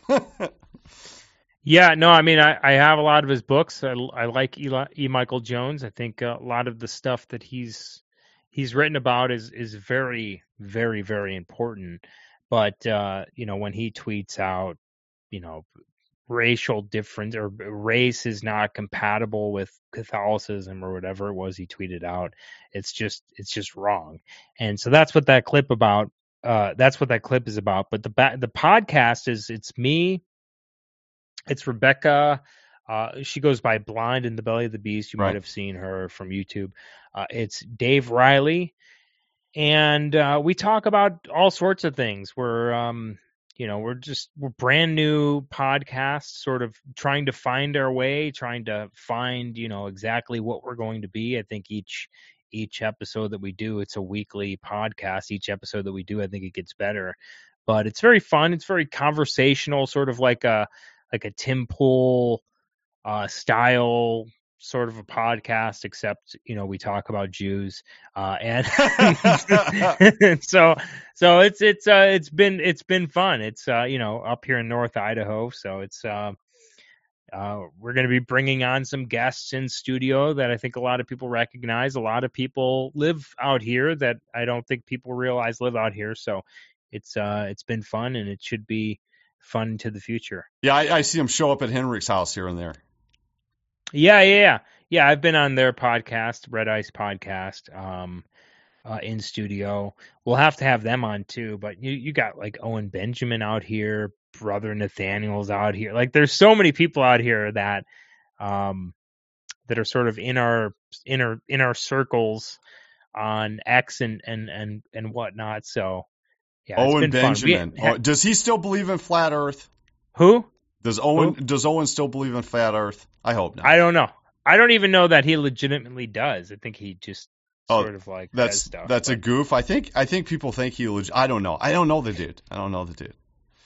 Yeah, no, I mean, I, I have a lot of his books. I, I like E. E. Michael Jones. I think a lot of the stuff that he's he's written about is is very, very, very important. But, uh, you know, when he tweets out, you know, racial difference or race is not compatible with Catholicism or whatever it was he tweeted out, it's just it's just wrong. And so that's what that clip about. Uh, that's what that clip is about. But the ba- the podcast is it's me. It's Rebecca. Uh, she goes by Blind in the Belly of the Beast. You right. might have seen her from YouTube. Uh, it's Dave Riley. And uh, we talk about all sorts of things. We're, um, you know, we're just we're brand new podcasts, sort of trying to find our way, trying to find, you know, exactly what we're going to be. I think each each episode that we do, it's a weekly podcast. Each episode that we do, I think it gets better. But it's very fun. It's very conversational, sort of like a like a Tim Pool uh, style. Sort of a podcast, except you know we talk about Jews, uh, and so so it's it's uh, it's been it's been fun. It's uh, you know up here in North Idaho, so it's uh, Uh, we're going to be bringing on some guests in studio that I think a lot of people recognize. A lot of people live out here that I don't think people realize live out here. So it's uh, it's been fun, and it should be fun into the future. Yeah, I, I see them show up at Henrik's house here and there. Yeah, yeah, yeah. Yeah, I've been on their podcast, Red Ice Podcast, um, uh, in studio. We'll have to have them on too. But you, you got like Owen Benjamin out here, Brother Nathaniel's out here. Like, there's so many people out here that, um, that are sort of in our in our in our circles on X and and and and whatnot. So yeah, it's Owen been Benjamin. fun. We, oh, does he still believe in flat Earth? who? Does Owen Who? does Owen still believe in flat Earth? I hope not. I don't know. I don't even know that he legitimately does. I think he just Oh, sort of like that's says stuff. that's but, a goof. I think I think people think he. Leg- I don't know. I don't know the dude. I don't know the dude.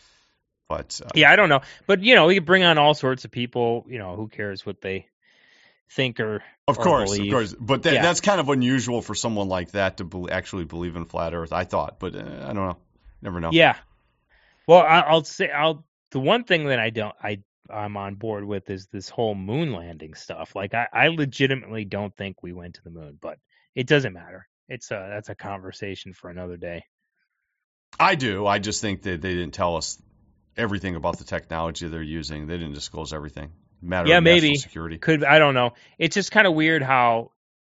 But uh, yeah, I don't know. But you know, we could bring on all sorts of people. You know, who cares what they think or of or course, believe. of course. But that, Yeah. that's kind of unusual for someone like that to be- actually believe in flat Earth. I thought, but uh, I don't know. Never know. Yeah. Well, I, I'll say I'll the one thing that I don't I I'm on board with is this whole moon landing stuff. Like, I, I legitimately don't think we went to the moon, but it doesn't matter. It's a that's a conversation for another day. I do. I just think that they didn't tell us everything about the technology they're using. They didn't disclose everything. Matter Yeah, of maybe. national security. Could I don't know. It's just kind of weird how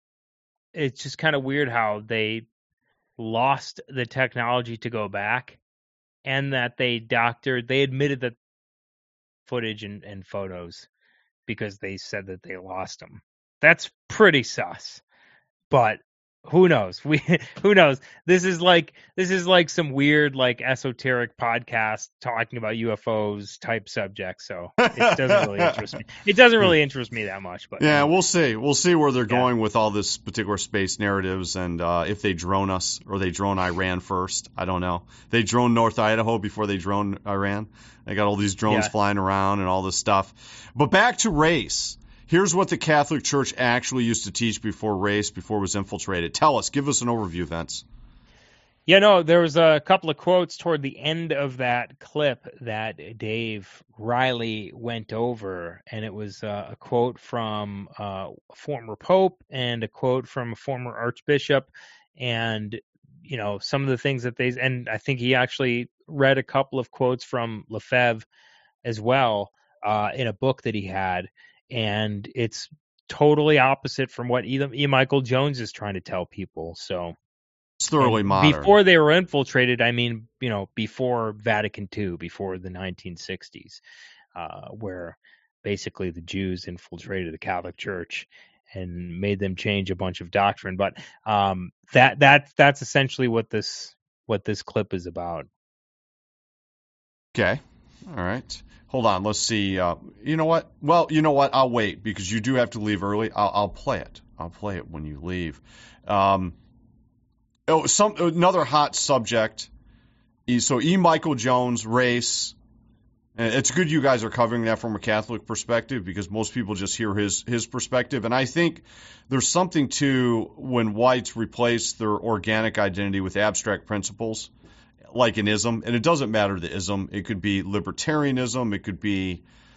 it's just kind of weird how they lost the technology to go back, and that they doctored. They admitted that footage and, and photos because they said that they lost them. That's pretty sus. But who knows? We who knows? This is like this is like some weird like esoteric podcast talking about U F Os type subject. So it doesn't really interest me. It doesn't really interest me that much. But Yeah, anyway. we'll see. We'll see where they're Yeah. going with all this particular space narratives, and uh, if they drone us or they drone Iran first. I don't know. They drone North Idaho before they drone Iran. They got all these drones Yeah. flying around and all this stuff. But back to race. Here's what the Catholic Church actually used to teach before race, before it was infiltrated. Tell us. Give us an overview, Vince. Yeah, no, there was a couple of quotes toward the end of that clip that Dave Riley went over, and it was uh, a quote from uh, a former pope and a quote from a former archbishop, and you know some of the things that they and I think he actually read a couple of quotes from Lefebvre as well uh, in a book that he had, and it's totally opposite from what E. E. Michael Jones is trying to tell people. So. It's thoroughly And modern. Before they were infiltrated, I mean, you know, before Vatican Two, before the nineteen sixties, uh, where basically the Jews infiltrated the Catholic Church and made them change a bunch of doctrine. But um, that that that's essentially what this what this clip is about. Okay. All right. Hold on. Let's see. Uh, you know what? Well, you know what? I'll wait because you do have to leave early. I'll, I'll play it. I'll play it when you leave. Um, oh, some another hot subject. So E. Michael Jones, race. And it's good you guys are covering that from a Catholic perspective because most people just hear his his perspective. And I think there's something to when whites replace their organic identity with abstract principles, like an ism. And it doesn't matter the ism. It could be libertarianism. It could be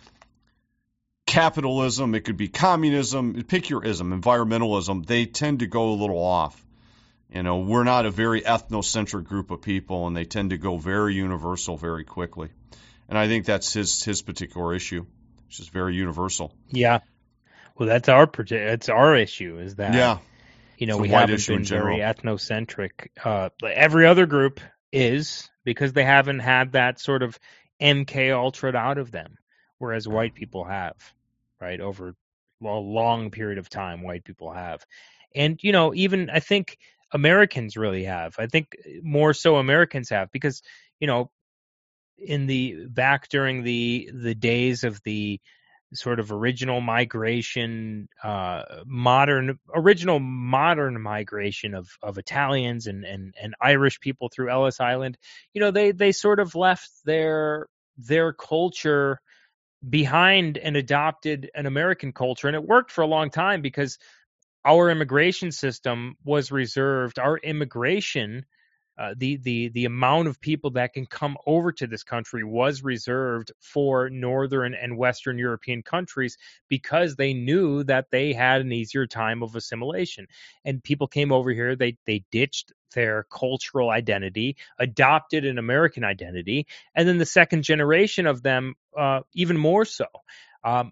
capitalism. It could be communism. Pick your ism. Environmentalism. They tend to go a little off. You know, we're not a very ethnocentric group of people, and they tend to go very universal very quickly. And I think that's his his particular issue, which is very universal. Yeah. Well, that's our that's our issue is that Yeah. you know It's a we white haven't issue in been very general. ethnocentric. Uh, every other group is because they haven't had that sort of M K Ultra out of them, whereas white people have, right? Over a long period of time, white people have, and you know even I think Americans really have. I think more so Americans have because you know. in the back during the the days of the sort of original migration, uh, modern original modern migration of of Italians and and and Irish people through Ellis Island, you know, they they sort of left their their culture behind and adopted an American culture, and it worked for a long time because our immigration system was reserved. Our immigration uh, the the the amount of people that can come over to this country was reserved for Northern and Western European countries because they knew that they had an easier time of assimilation. And people came over here, they they ditched their cultural identity, adopted an American identity, and then the second generation of them uh, even more so. Um,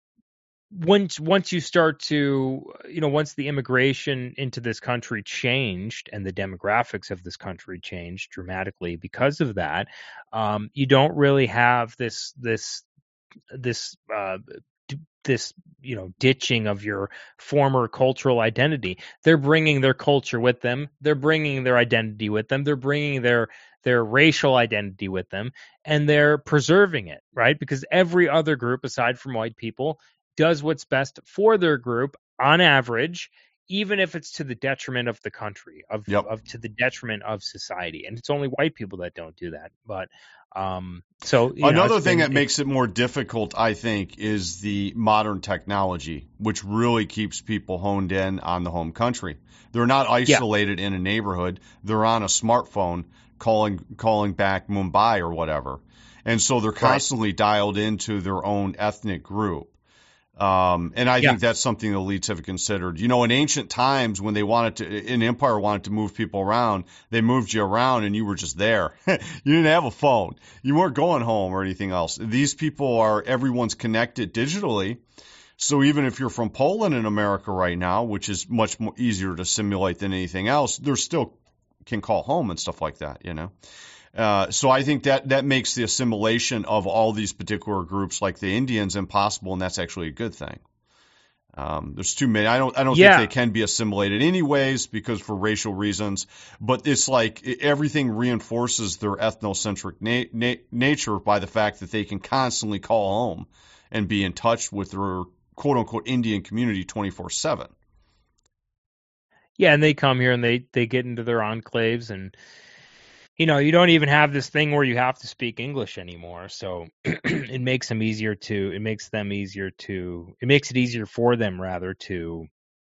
once once you start to, you know, once the immigration into this country changed and the demographics of this country changed dramatically because of that, um, you don't really have this this this uh, this you know ditching of your former cultural identity. They're bringing their culture with them. They're bringing their identity with them. They're bringing their their racial identity with them, and they're preserving it, right? Because every other group aside from white people does what's best for their group on average, even if it's to the detriment of the country, of, Yep. of to the detriment of society. And it's only white people that don't do that. But um, so you another know, thing been, that makes it more difficult, I think, is the modern technology, which really keeps people honed in on the home country. They're not isolated yeah. in a neighborhood. They're on a smartphone calling calling back Mumbai or whatever. And so they're constantly right. dialed into their own ethnic group. Um, and I yeah. think that's something the elites have considered. You know, in ancient times when they wanted to, an empire wanted to move people around, they moved you around and you were just there. You didn't have a phone. You weren't going home or anything else. These people are, everyone's connected digitally. So even if you're from Poland in America right now, which is much more easier to simulate than anything else, they still can call home and stuff like that, you know. Uh, so I think that that makes the assimilation of all these particular groups, like the Indians, impossible, and that's actually a good thing. Um, there's too many. I don't. I don't yeah. think they can be assimilated anyways because for racial reasons. But it's like everything reinforces their ethnocentric na- na- nature by the fact that they can constantly call home and be in touch with their quote unquote Indian community twenty-four seven. Yeah, and they come here and they they get into their enclaves and. You know, you don't even have this thing where you have to speak English anymore. So it makes them easier to, it makes them easier to, it makes it easier for them rather to,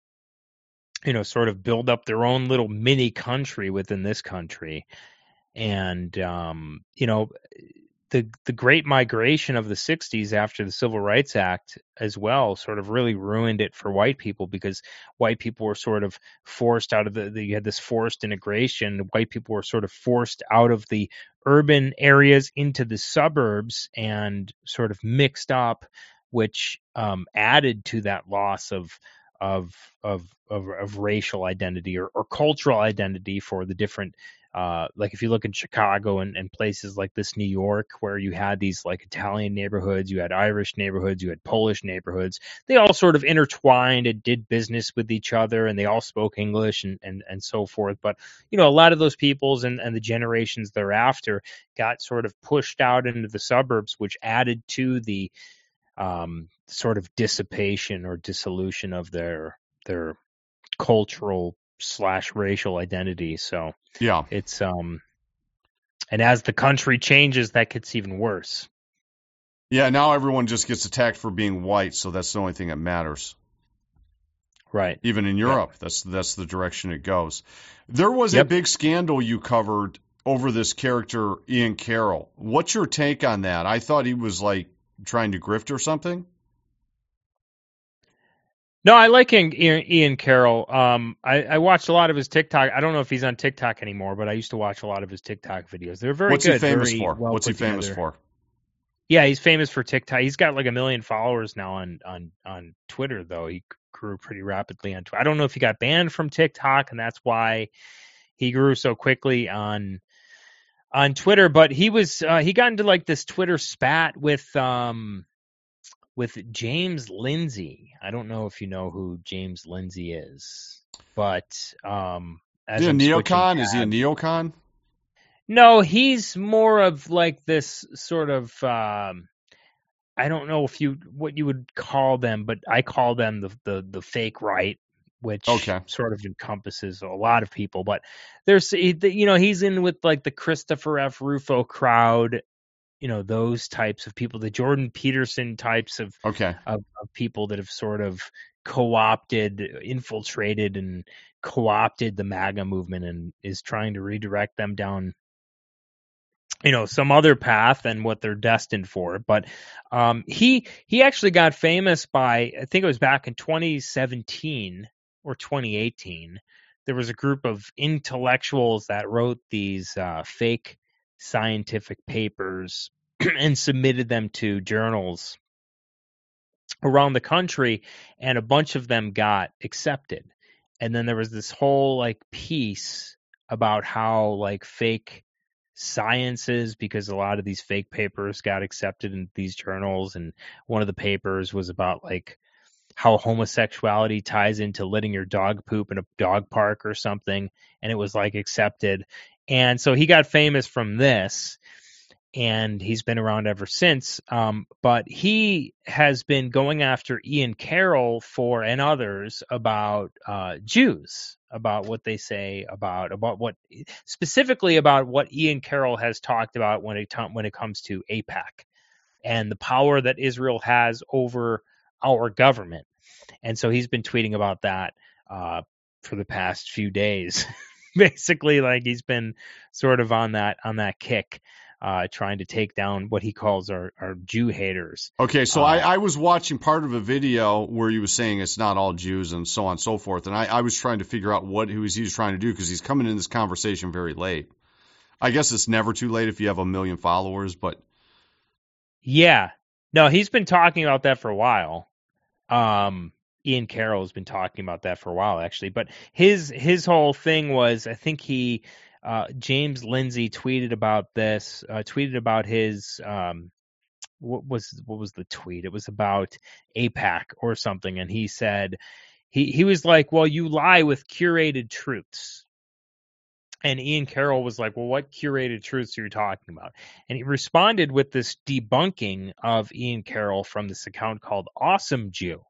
you know, sort of build up their own little mini country within this country. And, um, you know, the the Great Migration of the sixties after the Civil Rights Act as well sort of really ruined it for white people because white people were sort of forced out of the, the you had this forced integration. White people were sort of forced out of the urban areas into the suburbs and sort of mixed up, which um, added to that loss of of of of, of racial identity or, or cultural identity for the different. Uh, like if you look in Chicago and, and places like this, New York, where you had these like Italian neighborhoods, you had Irish neighborhoods, you had Polish neighborhoods, they all sort of intertwined and did business with each other and they all spoke English and, and, and so forth. But, you know, a lot of those peoples and, and the generations thereafter got sort of pushed out into the suburbs, which added to the um, sort of dissipation or dissolution of their their cultural slash racial identity. So yeah, it's um, and as the country changes, that gets even worse. Yeah, now everyone just gets attacked for being white, so that's the only thing that matters. Right. Even in Europe, yep. that's that's the direction it goes. There was yep. a big scandal you covered over this character, Ian Carroll. What's your take on that? I thought he was like trying to grift or something. No, I like Ian, Ian Carroll. Um, I, I watched a lot of his TikTok. I don't know if he's on TikTok anymore, but I used to watch a lot of his TikTok videos. They're very What's good. What's he famous very for? Well What's he famous together. for? Yeah, he's famous for TikTok. He's got like a million followers now on on on Twitter, though. He grew pretty rapidly on Twitter. I don't know if he got banned from TikTok, and that's why he grew so quickly on on Twitter. But he was uh, he got into like this Twitter spat with um. with James Lindsay. I don't know if you know who James Lindsay is, but um, as is he a I'm neocon? Tab, is he a neocon? No, he's more of like this sort of. Um, I don't know if you what you would call them, but I call them the the, the fake right, which okay. sort of encompasses a lot of people. But there's, you know, he's in with like the Christopher F. Rufo crowd. You know, those types of people, the Jordan Peterson types of, okay. of, of people that have sort of co-opted, infiltrated, and co-opted the MAGA movement and is trying to redirect them down, you know, some other path than what they're destined for. But um, he he actually got famous by, I think it was back in twenty seventeen or twenty eighteen. There was a group of intellectuals that wrote these uh, fake scientific papers and submitted them to journals around the country, and a bunch of them got accepted. And then there was this whole like piece about how like fake sciences, because a lot of these fake papers got accepted in these journals, and one of the papers was about like how homosexuality ties into letting your dog poop in a dog park or something, and it was like accepted. And so he got famous from this, and he's been around ever since. Um, but he has been going after Ian Carroll for and others about uh, Jews, about what they say about about what specifically about what Ian Carroll has talked about when it when it comes to AIPAC and the power that Israel has over our government. And so he's been tweeting about that uh, for the past few days. Basically, like he's been sort of on that on that kick. Uh, trying to take down what he calls our, our Jew haters. Okay, so uh, I, I was watching part of a video where he was saying it's not all Jews and so on and so forth, and I, I was trying to figure out what he was, he was trying to do because he's coming in this conversation very late. I guess it's never too late if you have a million followers, but... Yeah. No, he's been talking about that for a while. Um, Ian Carroll has been talking about that for a while, actually. But his his whole thing was, I think he... Uh, James Lindsay tweeted about this, uh, tweeted about his, um, what was, what was the tweet? It was about AIPAC or something. And he said, he, he was like, well, you lie with curated truths. And Ian Carroll was like, well, what curated truths are you talking about? And he responded with this debunking of Ian Carroll from this account called Awesome Jew.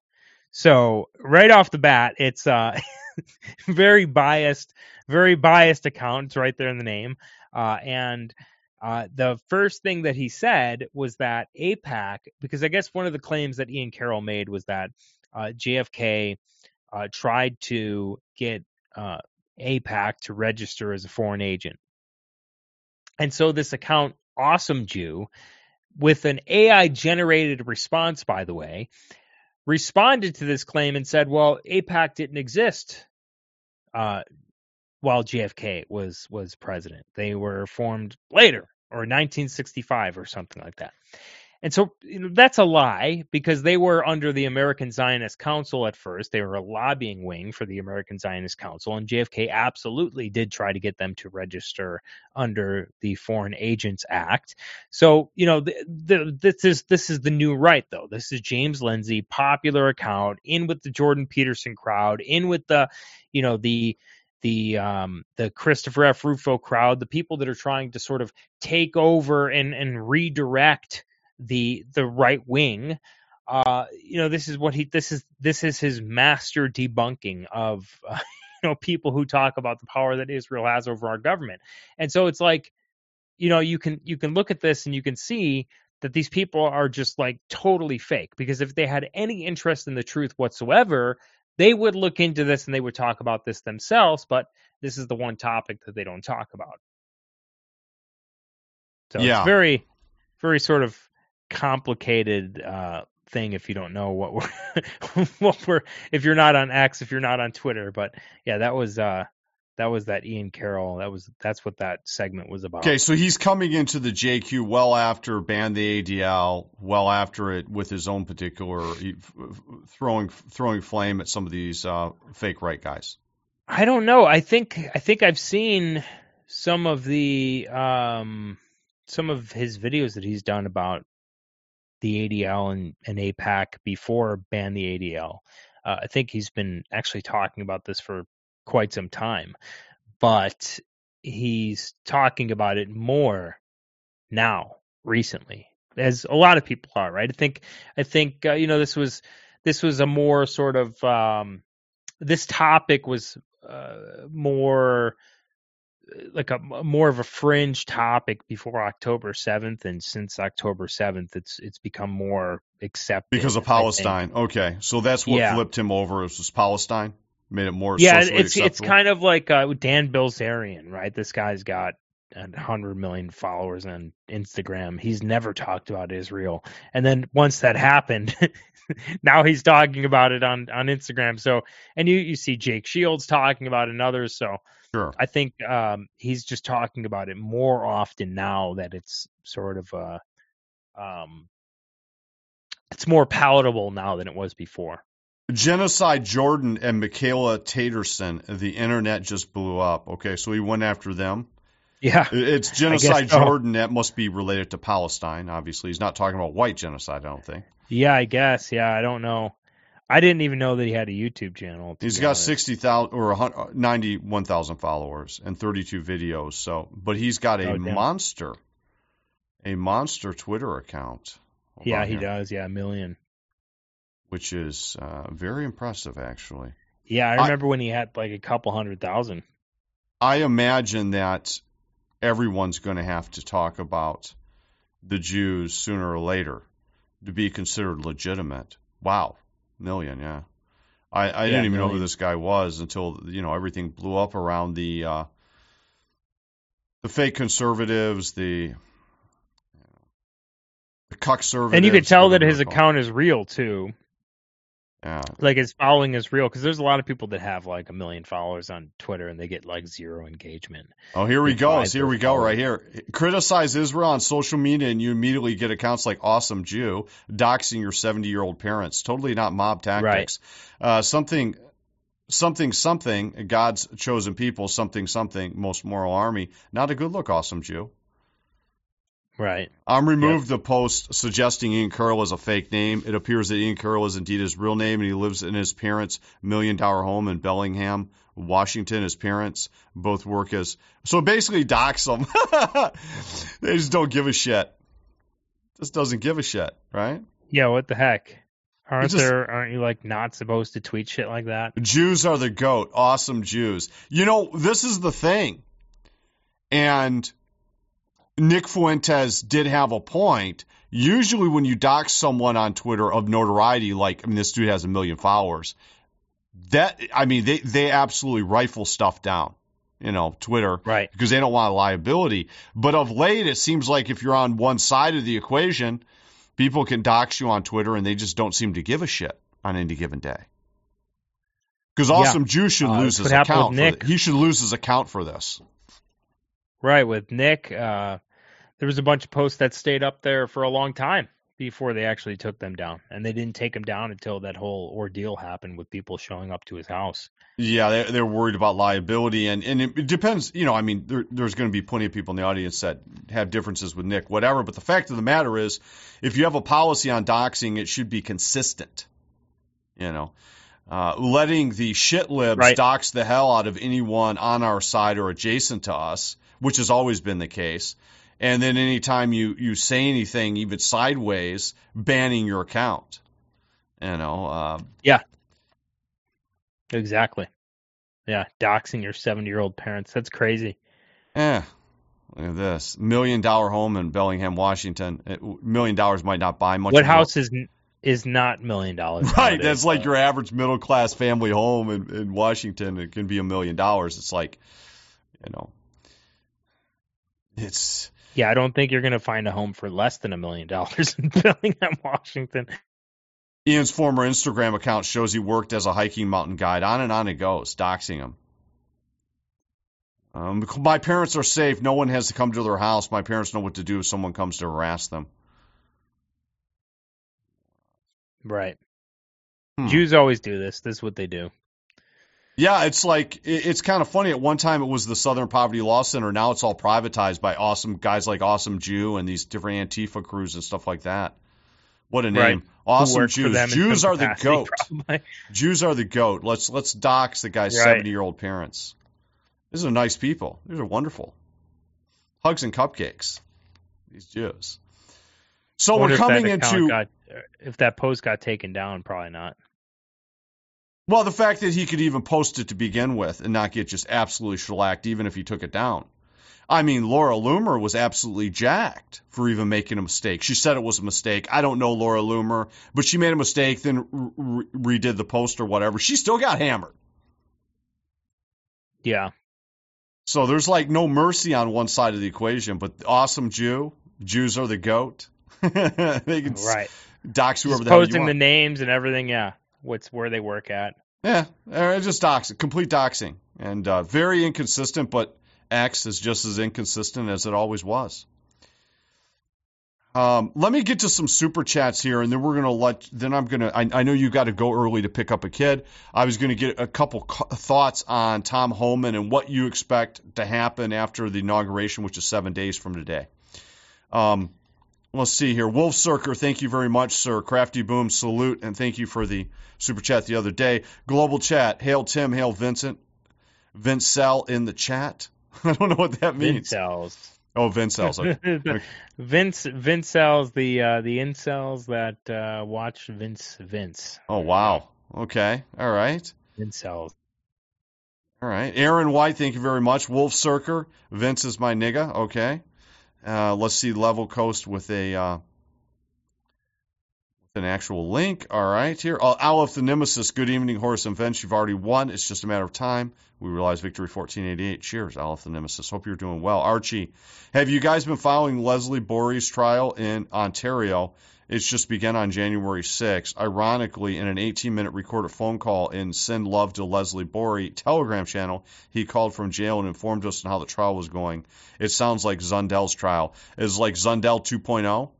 So right off the bat, it's uh, very biased, very biased account. It's right there in the name. Uh, and uh, the first thing that he said was that AIPAC, because I guess one of the claims that Ian Carroll made was that uh, J F K uh, tried to get uh, AIPAC to register as a foreign agent. And so this account, Awesome Jew, with an A I-generated response, by the way, responded to this claim and said, well, AIPAC didn't exist uh, while J F K was was president. They were formed later, or nineteen sixty-five or something like that. And so you know, that's a lie, because they were under the American Zionist Council at first. They were a lobbying wing for the American Zionist Council, and J F K absolutely did try to get them to register under the Foreign Agents Act. So, you know, the, the, this is this is the new right, though. This is James Lindsay, popular account, in with the Jordan Peterson crowd, in with the, you know, the the um, the Christopher F. Rufo crowd, the people that are trying to sort of take over and and redirect the the right wing. Uh you know, this is what he this is this is his master debunking of uh, you know, people who talk about the power that Israel has over our government. And so it's like, you know, you can you can look at this and you can see that these people are just like totally fake, because if they had any interest in the truth whatsoever, they would look into this and they would talk about this themselves. But this is the one topic that they don't talk about. So yeah. It's very very sort of complicated uh thing if you don't know what we're what we're if you're not on X, if you're not on Twitter. But yeah, that was uh that was that Ian Carroll. That was that's what that segment was about. Okay, so he's coming into the J Q well after ban the A D L, well after it with his own particular throwing throwing flame at some of these uh fake right guys. I don't know. I think I think I've seen some of the um some of his videos that he's done about the A D L and, and AIPAC before ban the A D L. Uh, I think he's been actually talking about this for quite some time, but he's talking about it more now, recently, as a lot of people are, right? I think, I think uh, you know, this was this was a more sort of um, this topic was uh, more like a more of a fringe topic before October seventh, and since October seventh, it's it's become more accepted because of Palestine. Okay, so that's what yeah. flipped him over. It was Palestine. made it more Yeah, socially it's it's acceptable. kind of like uh, Dan Bilzerian, right? This guy's got a hundred million followers on Instagram. He's never talked about Israel, and then once that happened, now he's talking about it on on Instagram. So, and you you see Jake Shields talking about it and others. So, Sure. I think um, he's just talking about it more often now that it's sort of uh, um, it's more palatable now than it was before. Genocide Jordan and Michaela Taterson, the internet just blew up. Okay, so he went after them. Yeah, It's Genocide so. Jordan. That must be related to Palestine, obviously. He's not talking about white genocide, I don't think. Yeah, I guess. Yeah, I don't know. I didn't even know that he had a YouTube channel. He's got sixty thousand or ninety-one thousand followers and thirty-two videos. So, but he's got a Oh, damn. monster, a monster Twitter account. Hold Yeah, on he here, does. Yeah, a million. which is uh, very impressive, actually. Yeah, I I- remember when he had like a couple hundred thousand. I imagine that everyone's going to have to talk about the Jews sooner or later to be considered legitimate. Wow, million, yeah. I, I Yeah, didn't even know who million. this guy was until you know everything blew up around the uh, the fake conservatives, the the cuck conservatives. And you could tell that whatever his they're called. account is real too. Yeah. Like his following is real because there's a lot of people that have like a million followers on Twitter and they get like zero engagement. Oh, here he Big goes. five Here we big go, followers. right here. Criticize Israel on social media, and you immediately get accounts like Awesome Jew, doxing your seventy-year-old parents. Totally not mob tactics. Uh, something, something, something, God's chosen people, something, something, most moral army. Not a good look, Awesome Jew. Right. I'm removed the post suggesting Ian Curl is a fake name. It appears that Ian Curl is indeed his real name, and he lives in his parents' million-dollar home in Bellingham, Washington. His parents both work as so basically dox them. They just don't give a shit. Just doesn't give a shit, right? Yeah. What the heck? Aren't just- there? Aren't you like not supposed to tweet shit like that? Jews are the goat. Awesome Jews. You know, this is the thing. And Nick Fuentes did have a point. Usually when you dox someone on Twitter of notoriety, like, I mean, this dude has a million followers, that, I mean, they, they absolutely rifle stuff down, you know, Twitter, Right. because they don't want a liability. But of late, it seems like if you're on one side of the equation, people can dox you on Twitter and they just don't seem to give a shit on any given day. Because Awesome Jew should Uh, lose that's his what happened account. with For Nick. th- he should lose his account for this. Right. With Nick, uh, there was a bunch of posts that stayed up there for a long time before they actually took them down, and they didn't take them down until that whole ordeal happened with people showing up to his house. Yeah, they're, they're worried about liability, and, and it, it depends. You know, I mean, there, there's going to be plenty of people in the audience that have differences with Nick, whatever. But the fact of the matter is, if you have a policy on doxing, it should be consistent. You know, uh, letting the shit libs Right. dox the hell out of anyone on our side or adjacent to us, which has always been the case. And then anytime you, you say anything, even sideways, banning your account. You know, uh, Exactly. Yeah. Doxing your seventy-year-old parents. That's crazy. Eh, look at this. Million dollar home in Bellingham, Washington. It, million dollars might not buy much. What of a- house is is not million dollars? Right, nowadays, that's like though? your average middle class family home in, in Washington. It can be a million dollars. It's like, you know, it's Yeah, I don't think you're going to find a home for less than a million dollars in Bellingham, Washington. Ian's former Instagram account shows he worked as a hiking mountain guide. On and on it goes, doxing him. Um, my parents are safe. No one has to come to their house. My parents know what to do if someone comes to harass them. Right. Hmm. Jews always do this. This is what they do. Yeah, it's like it, it's kind of funny. At one time, it was the Southern Poverty Law Center. Now it's all privatized by awesome guys like Awesome Jew and these different Antifa crews and stuff like that. What a name! Right. Who Awesome work for Jews. them in Jews some are the capacity, goat. probably. Jews are the goat. Let's let's dox the guy's Right. seventy-year-old parents. These are nice people. These are wonderful. Hugs and cupcakes. These Jews. So Wonder we're if that coming account into got- if that post got taken down, probably not. well, the fact that he could even post it to begin with and not get just absolutely shellacked, even if he took it down. I mean, Laura Loomer was absolutely jacked for even making a mistake. She said it was a mistake. I don't know Laura Loomer, but she made a mistake, then re- redid the post or whatever. She still got hammered. Yeah. So there's like no mercy on one side of the equation, but awesome Jew, Jews are the goat. They can right. dox whoever just the hell you posting want. the names and everything. Yeah. What's where they work at. Yeah, uh, just doxing, complete doxing, and uh, very inconsistent. But X is just as inconsistent as it always was. Um, let me get to some super chats here, and then we're gonna let. Then I'm gonna. I, I know you got to go early to pick up a kid. I was gonna get a couple co- thoughts on Tom Homan and what you expect to happen after the inauguration, which is seven days from today. Um, let's see here. Wolf Circer, thank you very much, sir. Crafty Boom, salute, and thank you for the super chat the other day. Global chat. Hail Tim. Hail Vincent. Vincel in the chat. I don't know what that means. Vincels. Oh, Vincels. Okay. Vince Vincels, the uh, the incels that uh, watch Vince Vince. Oh, wow. Okay. All right. Vincels. All right. Aaron White, thank you very much. Wolf Circer. Vince is my nigga. Okay. Uh, let's see Level Coast with a uh, with an actual link. All right. Here. Uh, Aleph the Nemesis. Good evening, Horace and Vince. You've already won. It's just a matter of time. We realize victory fourteen eighty-eight. Cheers, Aleph the Nemesis. Hope you're doing well. Archie, have you guys been following Leslie Borey's trial in Ontario? It's just begun on January sixth. Ironically, in an eighteen-minute recorded phone call in Send Love to Leslie Borey Telegram channel, he called from jail and informed us on how the trial was going. It sounds like Zundel's trial. Is like Zundel two point oh?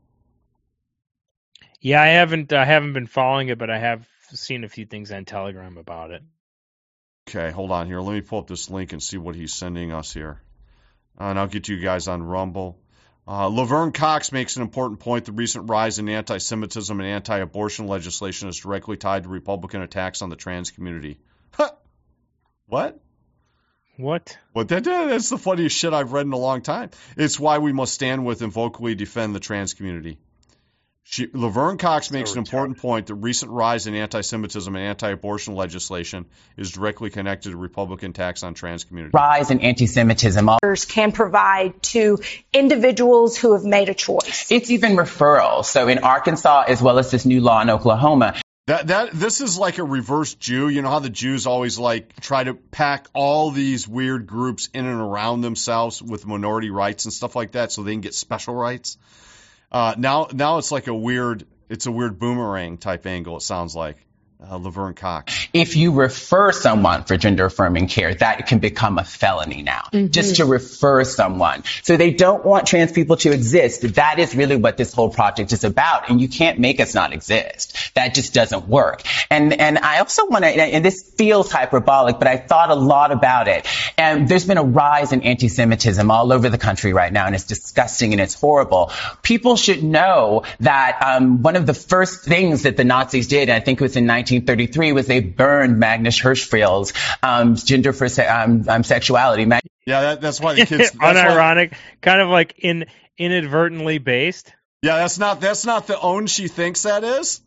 Yeah, I haven't I haven't been following it, but I have seen a few things on Telegram about it. Okay, hold on here. Let me pull up this link and see what he's sending us here. Uh, and I'll get to you guys on Rumble. Uh, Laverne Cox makes an important point. The recent rise in anti-Semitism and anti-abortion legislation is directly tied to Republican attacks on the trans community. Huh. What? What? What? That, that's the funniest shit I've read in a long time. It's why we must stand with and vocally defend the trans community. She, Laverne Cox makes an important point. The recent rise in anti-Semitism and anti-abortion legislation is directly connected to Republican attacks on trans community. Rise in anti-Semitism can provide to individuals who have made a choice. It's even referrals. So in Arkansas, as well as this new law in Oklahoma. That that this is like a reverse Jew. You know how the Jews always like try to pack all these weird groups in and around themselves with minority rights and stuff like that, so they can get special rights. Uh, now, now it's like a weird, it's a weird boomerang type angle. It sounds like uh, Laverne Cox. If you refer someone for gender affirming care, that can become a felony now. Mm-hmm. Just to refer someone. So they don't want trans people to exist. That is really what this whole project is about. And you can't make us not exist. That just doesn't work. And and I also want to, and this feels hyperbolic, but I thought a lot about it. And there's been a rise in anti-Semitism all over the country right now, and it's disgusting and it's horrible. People should know that um, one of the first things that the Nazis did, and I think it was in nineteen thirty-three, was they burned Magnus Hirschfeld's um, gender for se- um, um, sexuality. Mag- yeah, that, that's why the kids. Unironic, why, kind of like in inadvertently based. Yeah, that's not that's not the own she thinks that is.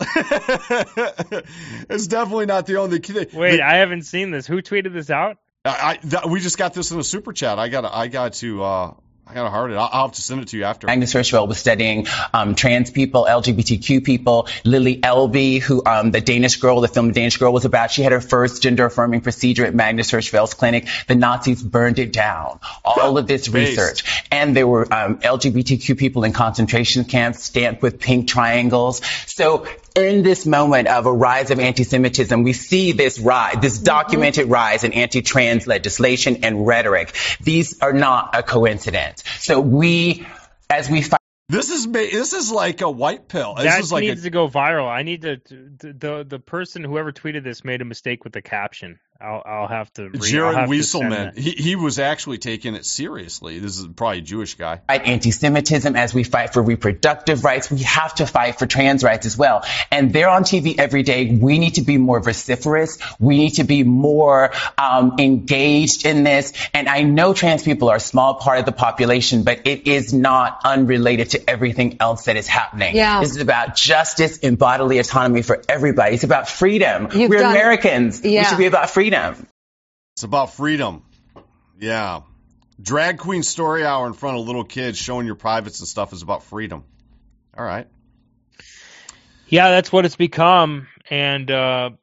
It's definitely not the only. Wait, the, I haven't seen this. Who tweeted this out? I, I th- we just got this in a super chat. I got I got to. Uh, I got to heart it. I'll, I'll have to send it to you after. Magnus Hirschfeld was studying um, trans people, L G B T Q people. Lily Elby, who um, the Danish Girl, the film Danish Girl was about, she had her first gender-affirming procedure at Magnus Hirschfeld's clinic. The Nazis burned it down. All of this Based. research. And there were um, L G B T Q people in concentration camps stamped with pink triangles. So in this moment of a rise of anti-Semitism, we see this rise, this documented rise in anti-trans legislation and rhetoric. These are not a coincidence. So we, as we fight. This is this is like a white pill. This that is like needs a, to go viral. I need to, the, the the person whoever tweeted this made a mistake with the caption. I'll I'll have to. Read, Jared have Wieselman. He he was actually taking it seriously. This is probably a Jewish guy. Fight anti-Semitism as we fight for reproductive rights. We have to fight for trans rights as well. And they're on T V every day. We need to be more vociferous. We need to be more um, engaged in this. And I know trans people are a small part of the population, but it is not unrelated to everything else that is happening. Yeah. This is about justice and bodily autonomy for everybody. It's about freedom. You've We're done, Americans. Yeah. We should be about freedom. It's about freedom. Yeah. Drag queen story hour in front of little kids showing your privates and stuff is about freedom. All right. Yeah, that's what it's become. And uh,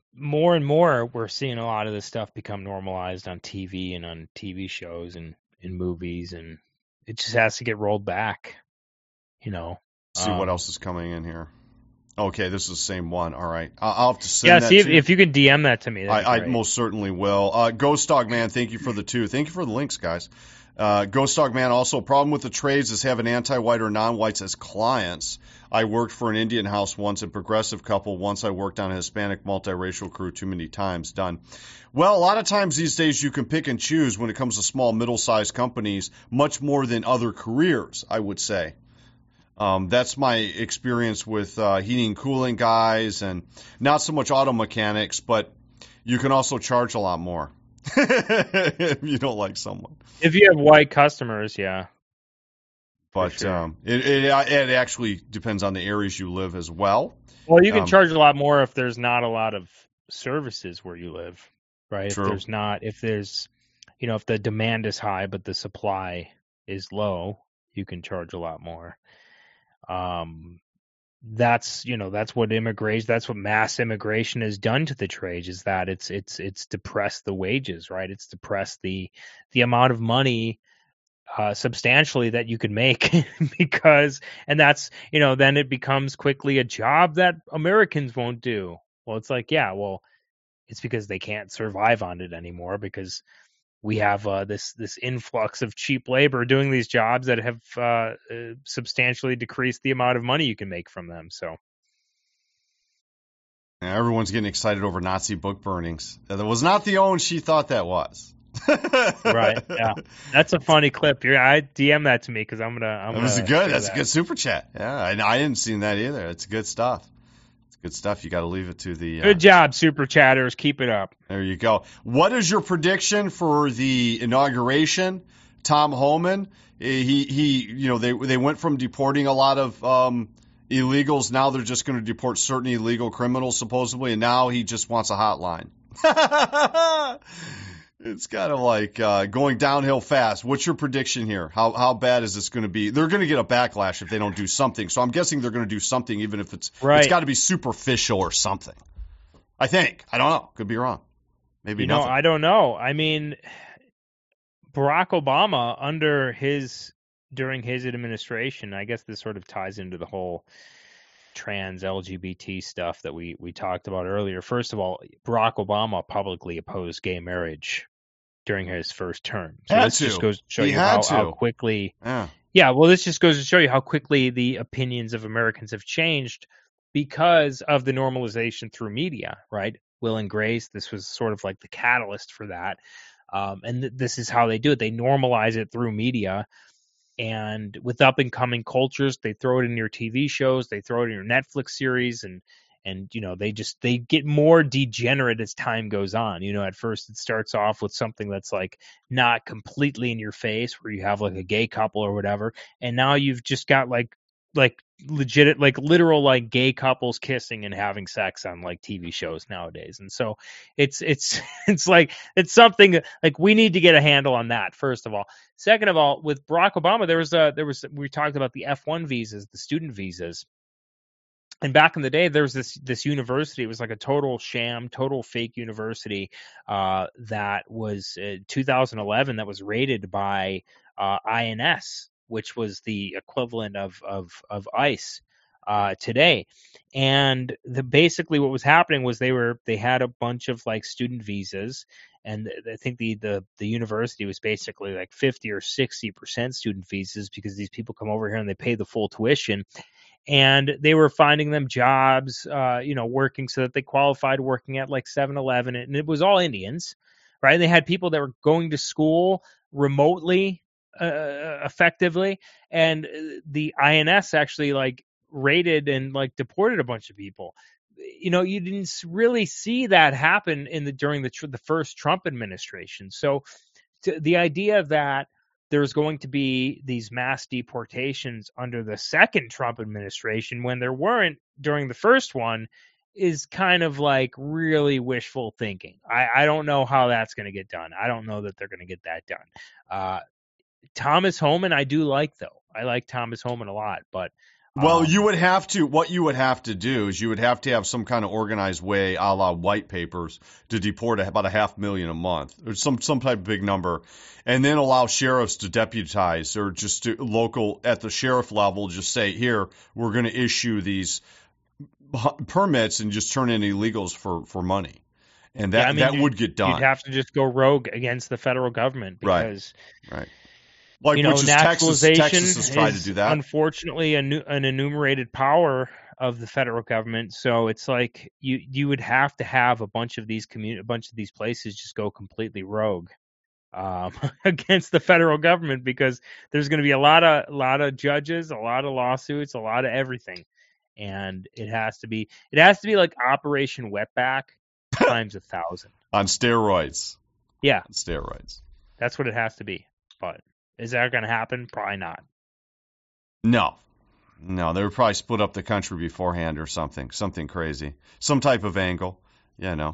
more and more we're seeing a lot of this stuff become normalized on T V and on T V shows and in movies, and it just has to get rolled back, you know. See um, what else is coming in here. Okay, this is the same one. All right. I- I'll have to send Yeah, that see if, to you. if you can D M that to me. I, I most certainly will. Uh, Ghost Dog Man, thank you for the two. Thank you for the links, guys. Uh, Ghost Dog Man, also, problem with the trades is having anti-white or non-whites as clients. I worked for an Indian house once, a progressive couple. Once I worked on a Hispanic multiracial crew too many times. Done. Well, a lot of times these days you can pick and choose when it comes to small, middle-sized companies, much more than other careers, I would say. Um, that's my experience with uh, heating and cooling guys, and not so much auto mechanics, but you can also charge a lot more if you don't like someone. If you have white customers, yeah. But sure. um, it, it it actually depends on the areas you live as well. Well, you can Um, charge a lot more if there's not a lot of services where you live, right? True. If there's not, if there's, you know, if the demand is high but the supply is low, you can charge a lot more. Um, that's, you know, that's what immigration, that's what mass immigration has done to the trades, is that it's it's it's depressed the wages, right? It's depressed the the amount of money uh, substantially that you could make because, and that's, you know, then it becomes quickly a job that Americans won't do. Well, it's like, yeah, well, it's because they can't survive on it anymore because we have uh, this this influx of cheap labor doing these jobs that have uh, uh, substantially decreased the amount of money you can make from them. So yeah, everyone's getting excited over Nazi book burnings. That was not the own she thought that was. Right, yeah, that's a funny clip. You're, I D M that to me because I'm gonna. I'm That was a gonna good. share That's that. a good super chat. Yeah, I, I didn't see that either. It's good stuff. It's good stuff. You got to leave it to the. Uh, Good job, super chatters. Keep it up. There you go. What is your prediction for the inauguration? Tom Homan, he he, you know, they they went from deporting a lot of um, illegals. Now they're just going to deport certain illegal criminals, supposedly, and now he just wants a hotline. It's kind of like uh, going downhill fast. What's your prediction here? How how bad is this going to be? They're going to get a backlash if they don't do something. So I'm guessing they're going to do something, even if it's Right. it's got to be superficial or something. I think. I don't know. Could be wrong. Maybe You know, nothing. I don't know. I mean, Barack Obama, under his during his administration, I guess this sort of ties into the whole trans L G B T stuff that we we talked about earlier. First of all, Barack Obama publicly opposed gay marriage during his first term. So Had this to. just goes to show He you had how, to. how quickly. Yeah. Yeah, well, this just goes to show you how quickly the opinions of Americans have changed because of the normalization through media, right? Will and Grace, this was sort of like the catalyst for that. Um, and th- this is how they do it. They normalize it through media. And with up and coming cultures, they throw it in your T V shows, they throw it in your Netflix series, and and you know, they just they get more degenerate as time goes on. You know, at first it starts off with something that's like not completely in your face, where you have like a gay couple or whatever, and now you've just got like like legit like literal like gay couples kissing and having sex on like T V shows nowadays. And so it's it's it's like it's something like we need to get a handle on that, first of all. Second of all, with Barack Obama, there was a there was we talked about the F one visas, the student visas. And back in the day, there was this this university. It was like a total sham, total fake university uh, that was uh, two thousand eleven that was rated by uh, I N S, which was the equivalent of of of ICE uh, today. And the, basically, what was happening was they were they had a bunch of like student visas, and I think the the the university was basically like fifty or sixty percent student visas because these people come over here and they pay the full tuition. And they were finding them jobs, uh, you know, working so that they qualified working at like seven eleven. And it was all Indians, right? And they had people that were going to school remotely, uh, effectively. And the I N S actually like raided and like deported a bunch of people. You know, you didn't really see that happen in the during the the first Trump administration. So to, the idea that there's going to be these mass deportations under the second Trump administration when there weren't during the first one is kind of like really wishful thinking. I, I don't know how that's going to get done. I don't know that they're going to get that done. Uh, Thomas Homan, I do like, though. I like Thomas Homan a lot, but Well, Um, you would have to, what you would have to do is you would have to have some kind of organized way, a la white papers, to deport about a half million a month or some, some type of big number, and then allow sheriffs to deputize or just to local at the sheriff level, just say, here, we're going to issue these permits and just turn in illegals for, for money. And that, yeah, I mean, that you'd- would get done. You'd have to just go rogue against the federal government Right. because Right. Like, you know, which is Texas, naturalization Texas has tried to is do that. unfortunately a nu- an enumerated power of the federal government. So it's like you you would have to have a bunch of these commun- a bunch of these places just go completely rogue um, against the federal government because there's going to be a lot of a lot of judges, a lot of lawsuits, a lot of everything, and it has to be it has to be like Operation Wetback times a thousand. On steroids. Yeah, On steroids. that's what it has to be. But is that going to happen? Probably not. No. No, they would probably split up the country beforehand or something. Something crazy. Some type of angle. Yeah, no.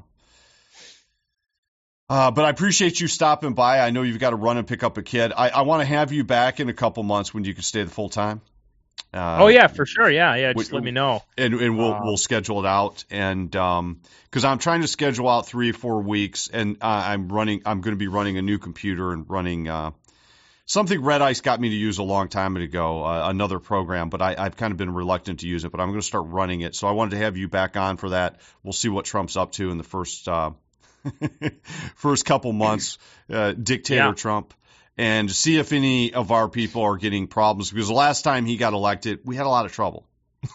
Uh, but I appreciate you stopping by. I know you've got to run and pick up a kid. I, I want to have you back in a couple months when you can stay the full time. Uh, Oh yeah, for sure. Yeah, yeah. Just we- let me know. and, and we'll Um, we'll schedule it out, and um, because I'm trying to schedule out three or four weeks, and uh, I'm running. I'm going to be running a new computer and running uh, something Red Ice got me to use a long time ago, uh, another program, but I, I've kind of been reluctant to use it. But I'm going to start running it, so I wanted to have you back on for that. We'll see what Trump's up to in the first uh, first couple months, uh, dictator Yeah. Trump. And see if any of our people are getting problems, because the last time he got elected, we had a lot of trouble.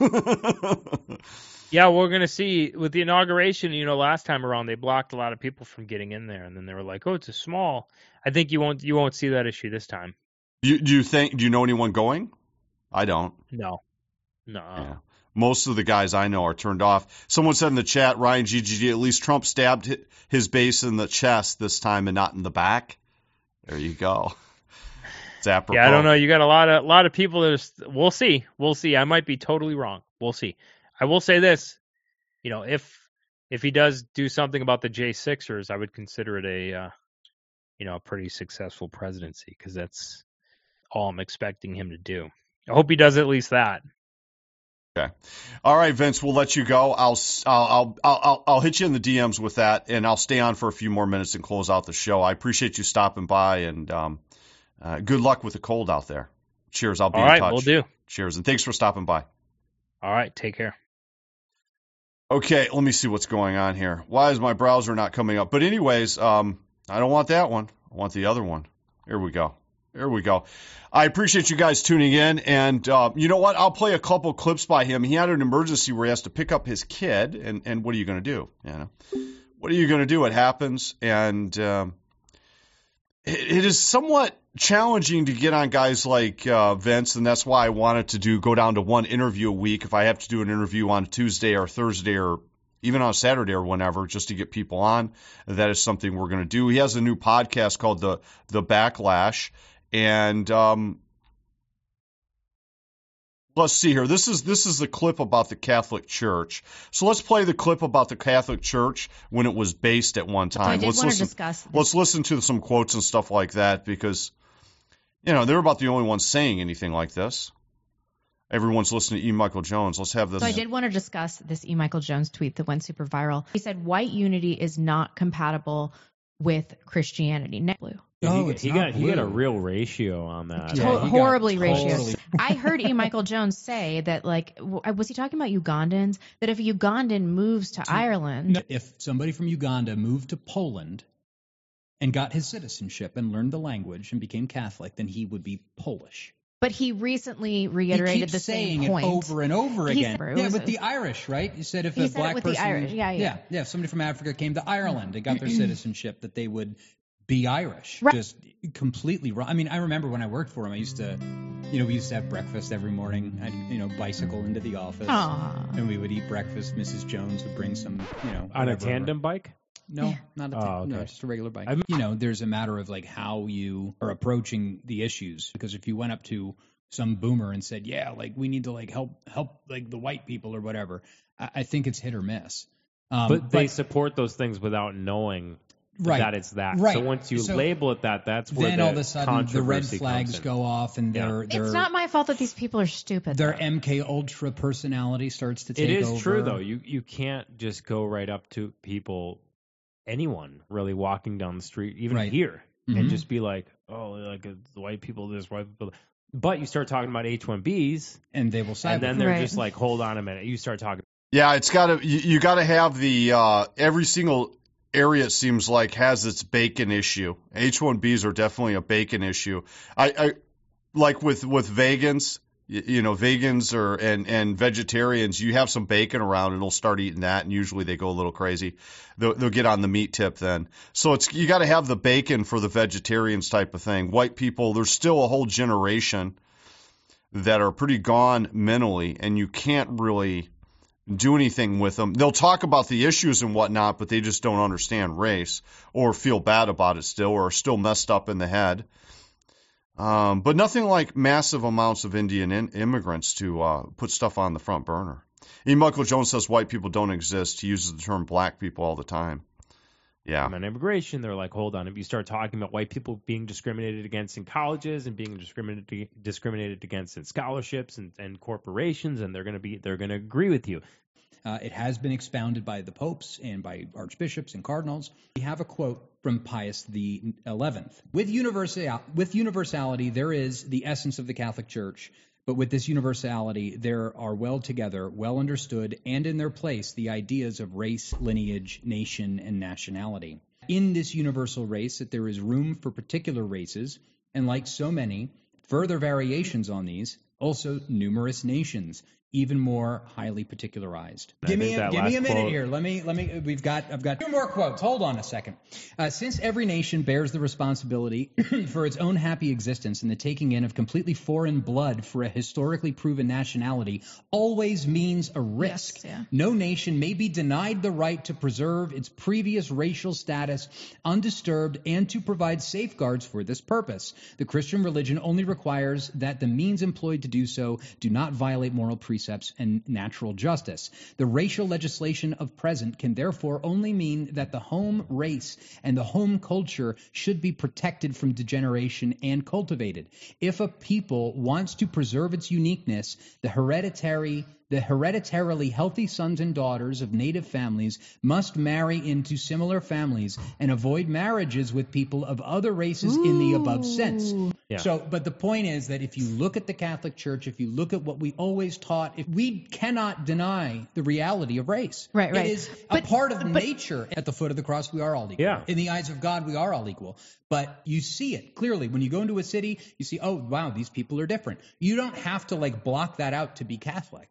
Yeah, we're gonna see with the inauguration. You know, last time around they blocked a lot of people from getting in there, and then they were like, "Oh, it's a small." I think you won't you won't see that issue this time. You, do you think? Do you know anyone going? I don't. No, no. Yeah. Most of the guys I know are turned off. Someone said in the chat, Ryan G G G, at least Trump stabbed hi- his base in the chest this time and not in the back. There you go. It's apropos. Yeah, I don't know. You got a lot of a lot of people that are. st- We'll see. We'll see. I might be totally wrong. We'll see. I will say this. You know, if if he does do something about the J Sixers, I would consider it a uh, you know a pretty successful presidency because that's all I'm expecting him to do. I hope he does at least that. Okay. All right, Vince, we'll let you go. I'll, I'll, I'll, I'll, I'll hit you in the D Ms with that, and I'll stay on for a few more minutes and close out the show. I appreciate you stopping by, and um, uh, good luck with the cold out there. Cheers. I'll be All in right, touch. we'll do. Cheers, and thanks for stopping by. All right, take care. Okay, let me see what's going on here. Why is my browser not coming up? But anyways, um, I don't want that one. I want the other one. Here we go. Here we go. I appreciate you guys tuning in, and uh, you know what? I'll play a couple clips by him. He had an emergency where he has to pick up his kid, and, and what are you going to do? You know, what are you going to do? It happens, and um, it, it is somewhat challenging to get on guys like uh, Vince, and that's why I wanted to do go down to one interview a week. If I have to do an interview on Tuesday or Thursday or even on Saturday or whenever, just to get people on, that is something we're going to do. He has a new podcast called the the Backlash. And um, let's see here. This is this is the clip about the Catholic Church. So let's play the clip about the Catholic Church when it was based at one So I time. did let's want to listen. discuss. Let's listen to some quotes and stuff like that because, you know, they're about the only ones saying anything like this. Everyone's listening to E. Michael Jones. Let's have this. So I did want to discuss this E. Michael Jones tweet that went super viral. He said white unity is not compatible with Christianity. Now, blue. Oh, he, it's he not got he got a blue. real ratio on that. Yeah, To- he got horribly totally- ratios. I heard E. Michael Jones say that, like, w- was he talking about Ugandans? That if a Ugandan moves to Ireland, No, if somebody from Uganda moved to Poland and got his citizenship and learned the language and became Catholic, then he would be Polish. but he recently He reiterated keeps the saying same point. it over and over He again. said- Yeah, was with it- the Irish, right? You said if He a said it black with the person, Irish, yeah, yeah. yeah, yeah, if somebody from Africa came to Ireland and got their citizenship, that they would be Irish. Right. Just completely wrong. I mean, I remember when I worked for him, I used to, you know, we used to have breakfast every morning. I'd, you know, bicycle into the office, Aw. and we would eat breakfast. Missus Jones would bring some, you know, On a whatever. tandem bike? No, Yeah. not a Oh, tan- no, okay. just a regular bike. I'm- you know, there's a matter of like how you are approaching the issues. Because if you went up to some boomer and said, "Yeah, like we need to like help help like the white people or whatever," I, I think it's hit or miss. Um, But they support those things without knowing. Right. that it's that. Right. So once you So label it that, that's where then the all of a sudden the red controversy flags comes in. go off, and Yeah. their their It's not my fault that these people are stupid. their though. M K Ultra personality starts to take It is over. true though. You you can't just go right up to people, anyone really walking down the street, even Right. here, Mhm. and just be like, oh, like uh, white people this, white people. that. But you start talking about H one Bs, and they will side and then with they're Right. just like, hold on a minute. You start talking. Yeah, it's got to you, you got to have the uh, every single area it seems like has its bacon issue. H one Bs are definitely a bacon issue. I, I like with with vegans, you, you know, vegans or and and vegetarians. You have some bacon around, and they'll start eating that, and usually they go a little crazy. They'll, they'll get on the meat tip then. So it's you got to have the bacon for the vegetarians type of thing. White people, there's still a whole generation that are pretty gone mentally, and you can't really do anything with them. They'll talk about the issues and whatnot, but they just don't understand race or feel bad about it still or are still messed up in the head. Um, but nothing like massive amounts of Indian in- immigrants to uh, put stuff on the front burner. E. Michael Jones says white people don't exist. He uses the term black people all the time. Yeah. On immigration, they're like, hold on. If you start talking about white people being discriminated against in colleges and being discriminated discriminated against in scholarships and, and corporations, and they're going to be they're going to agree with you. Uh, it has been expounded by the popes and by archbishops and cardinals. We have a quote from Pius the eleventh. With, universal, with universality, there is the essence of the Catholic Church. But with this universality, there are well together, well understood, and in their place, the ideas of race, lineage, nation, and nationality. In this universal race, that there is room for particular races, and like so many, further variations on these, also numerous nations, even more highly particularized. I Give me, think a, that give me a last minute quote- here. Let me, let me. We've got, I've got two more quotes. Hold on a second. Uh, since every nation bears the responsibility for its own happy existence, and the taking in of completely foreign blood for a historically proven nationality always means a risk. Yes, yeah. No nation may be denied the right to preserve its previous racial status undisturbed and to provide safeguards for this purpose. The Christian religion only requires that the means employed to do so do not violate moral precepts and natural justice. The racial legislation of present can therefore only mean that the home race and the home culture should be protected from degeneration and cultivated. If a people wants to preserve its uniqueness, the hereditary The hereditarily healthy sons and daughters of native families must marry into similar families and avoid marriages with people of other races in the above sense. Yeah. So, but the point is that if you look at the Catholic Church, if you look at what we always taught, if we cannot deny the reality of race. Right, right. It is But- a part of but- nature. At the foot of the cross, we are all equal. Yeah. In the eyes of God, we are all equal. But you see it clearly. When you go into a city, you see, oh, wow, these people are different. You don't have to like block that out to be Catholic.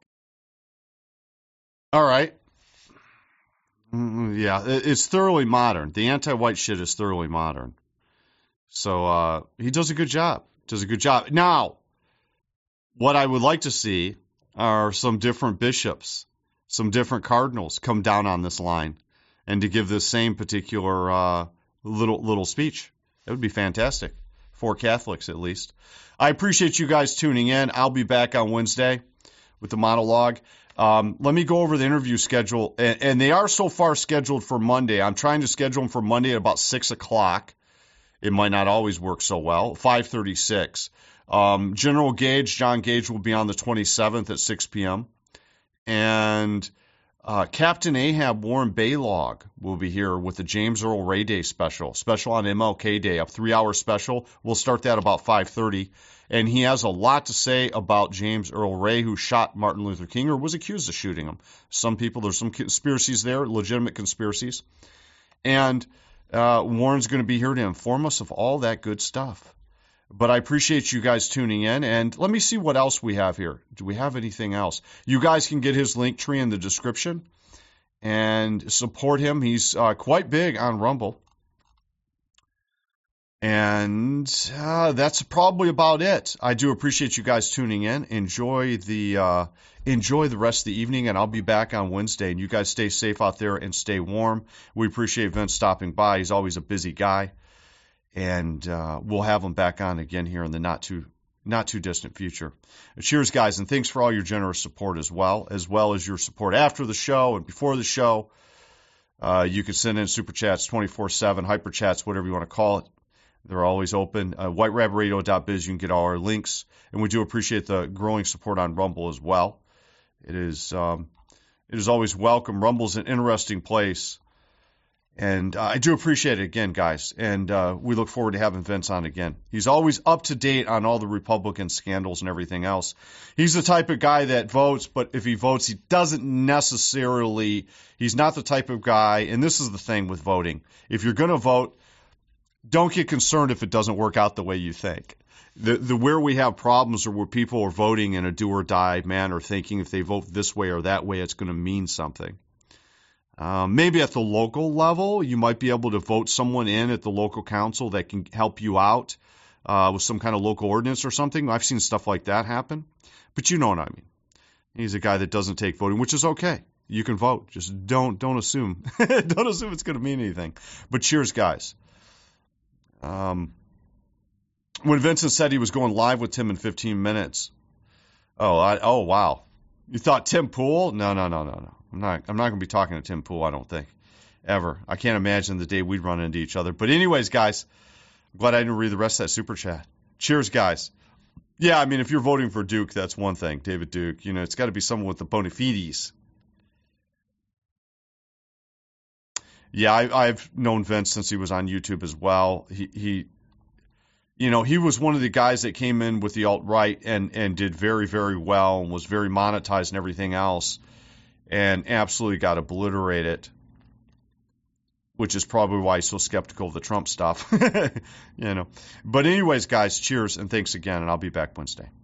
All right. Mm, yeah, it- it's thoroughly modern. The anti-white shit is thoroughly modern. So uh, he does a good job. Does a good job. Now, what I would like to see are some different bishops, some different cardinals come down on this line, and to give this same particular uh, little little speech. That would be fantastic for Catholics, at least. I appreciate you guys tuning in. I'll be back on Wednesday with the monologue. Um, let me go over the interview schedule, and, and they are so far scheduled for Monday. I'm trying to schedule them for Monday at about six o'clock. It might not always work so well. five thirty-six. Um, General Gage, John Gage, will be on the twenty-seventh at six p.m. And uh, Captain Ahab Warren Baylog will be here with the James Earl Ray Day special, special on M L K Day, a three-hour special. We'll start that about five thirty. And he has a lot to say about James Earl Ray, who shot Martin Luther King or was accused of shooting him. Some people, there's some conspiracies there, legitimate conspiracies. And uh, Warren's going to be here to inform us of all that good stuff. But I appreciate you guys tuning in. And let me see what else we have here. Do we have anything else? You guys can get his link tree in the description and support him. He's uh, quite big on Rumble. And uh, that's probably about it. I do appreciate you guys tuning in. Enjoy the uh, enjoy the rest of the evening, and I'll be back on Wednesday. And you guys stay safe out there and stay warm. We appreciate Vince stopping by. He's always a busy guy, and uh, we'll have him back on again here in the not too not too distant future. Cheers, guys, and thanks for all your generous support as well, as well as your support after the show and before the show. Uh, you can send in super chats twenty-four seven, hyper chats, whatever you want to call it. They're always open. Uh, white rabbit radio dot biz, you can get all our links. And we do appreciate the growing support on Rumble as well. It is um, it is always welcome. Rumble's an interesting place. And uh, I do appreciate it again, guys. And uh, we look forward to having Vince on again. He's always up to date on all the Republican scandals and everything else. He's the type of guy that votes, but if he votes, he doesn't necessarily, he's not the type of guy, and this is the thing with voting. If you're going to vote, don't get concerned if it doesn't work out the way you think. The, the where we have problems are where people are voting in a do or die manner, thinking if they vote this way or that way, it's going to mean something. Um, maybe at the local level, you might be able to vote someone in at the local council that can help you out uh, with some kind of local ordinance or something. I've seen stuff like that happen. But you know what I mean. He's a guy that doesn't take voting, which is okay. You can vote. Just don't don't assume. Don't assume it's going to mean anything. But cheers, guys. Um, when Vincent said he was going live with Tim in fifteen minutes, oh, I, oh wow. You thought Tim Pool? No, no, no, no, no. I'm not I'm not going to be talking to Tim Pool, I don't think, ever. I can't imagine the day we'd run into each other. But anyways, guys, I'm glad I didn't read the rest of that super chat. Cheers, guys. Yeah, I mean, if you're voting for Duke, that's one thing, David Duke. You know, it's got to be someone with the bona fides. Yeah, I, I've known Vince since he was on YouTube as well. He, he, you know, he was one of the guys that came in with the alt-right and, and did very, very well and was very monetized and everything else. And absolutely got obliterated, which is probably why he's so skeptical of the Trump stuff. You know. But anyways, guys, cheers and thanks again, and I'll be back Wednesday.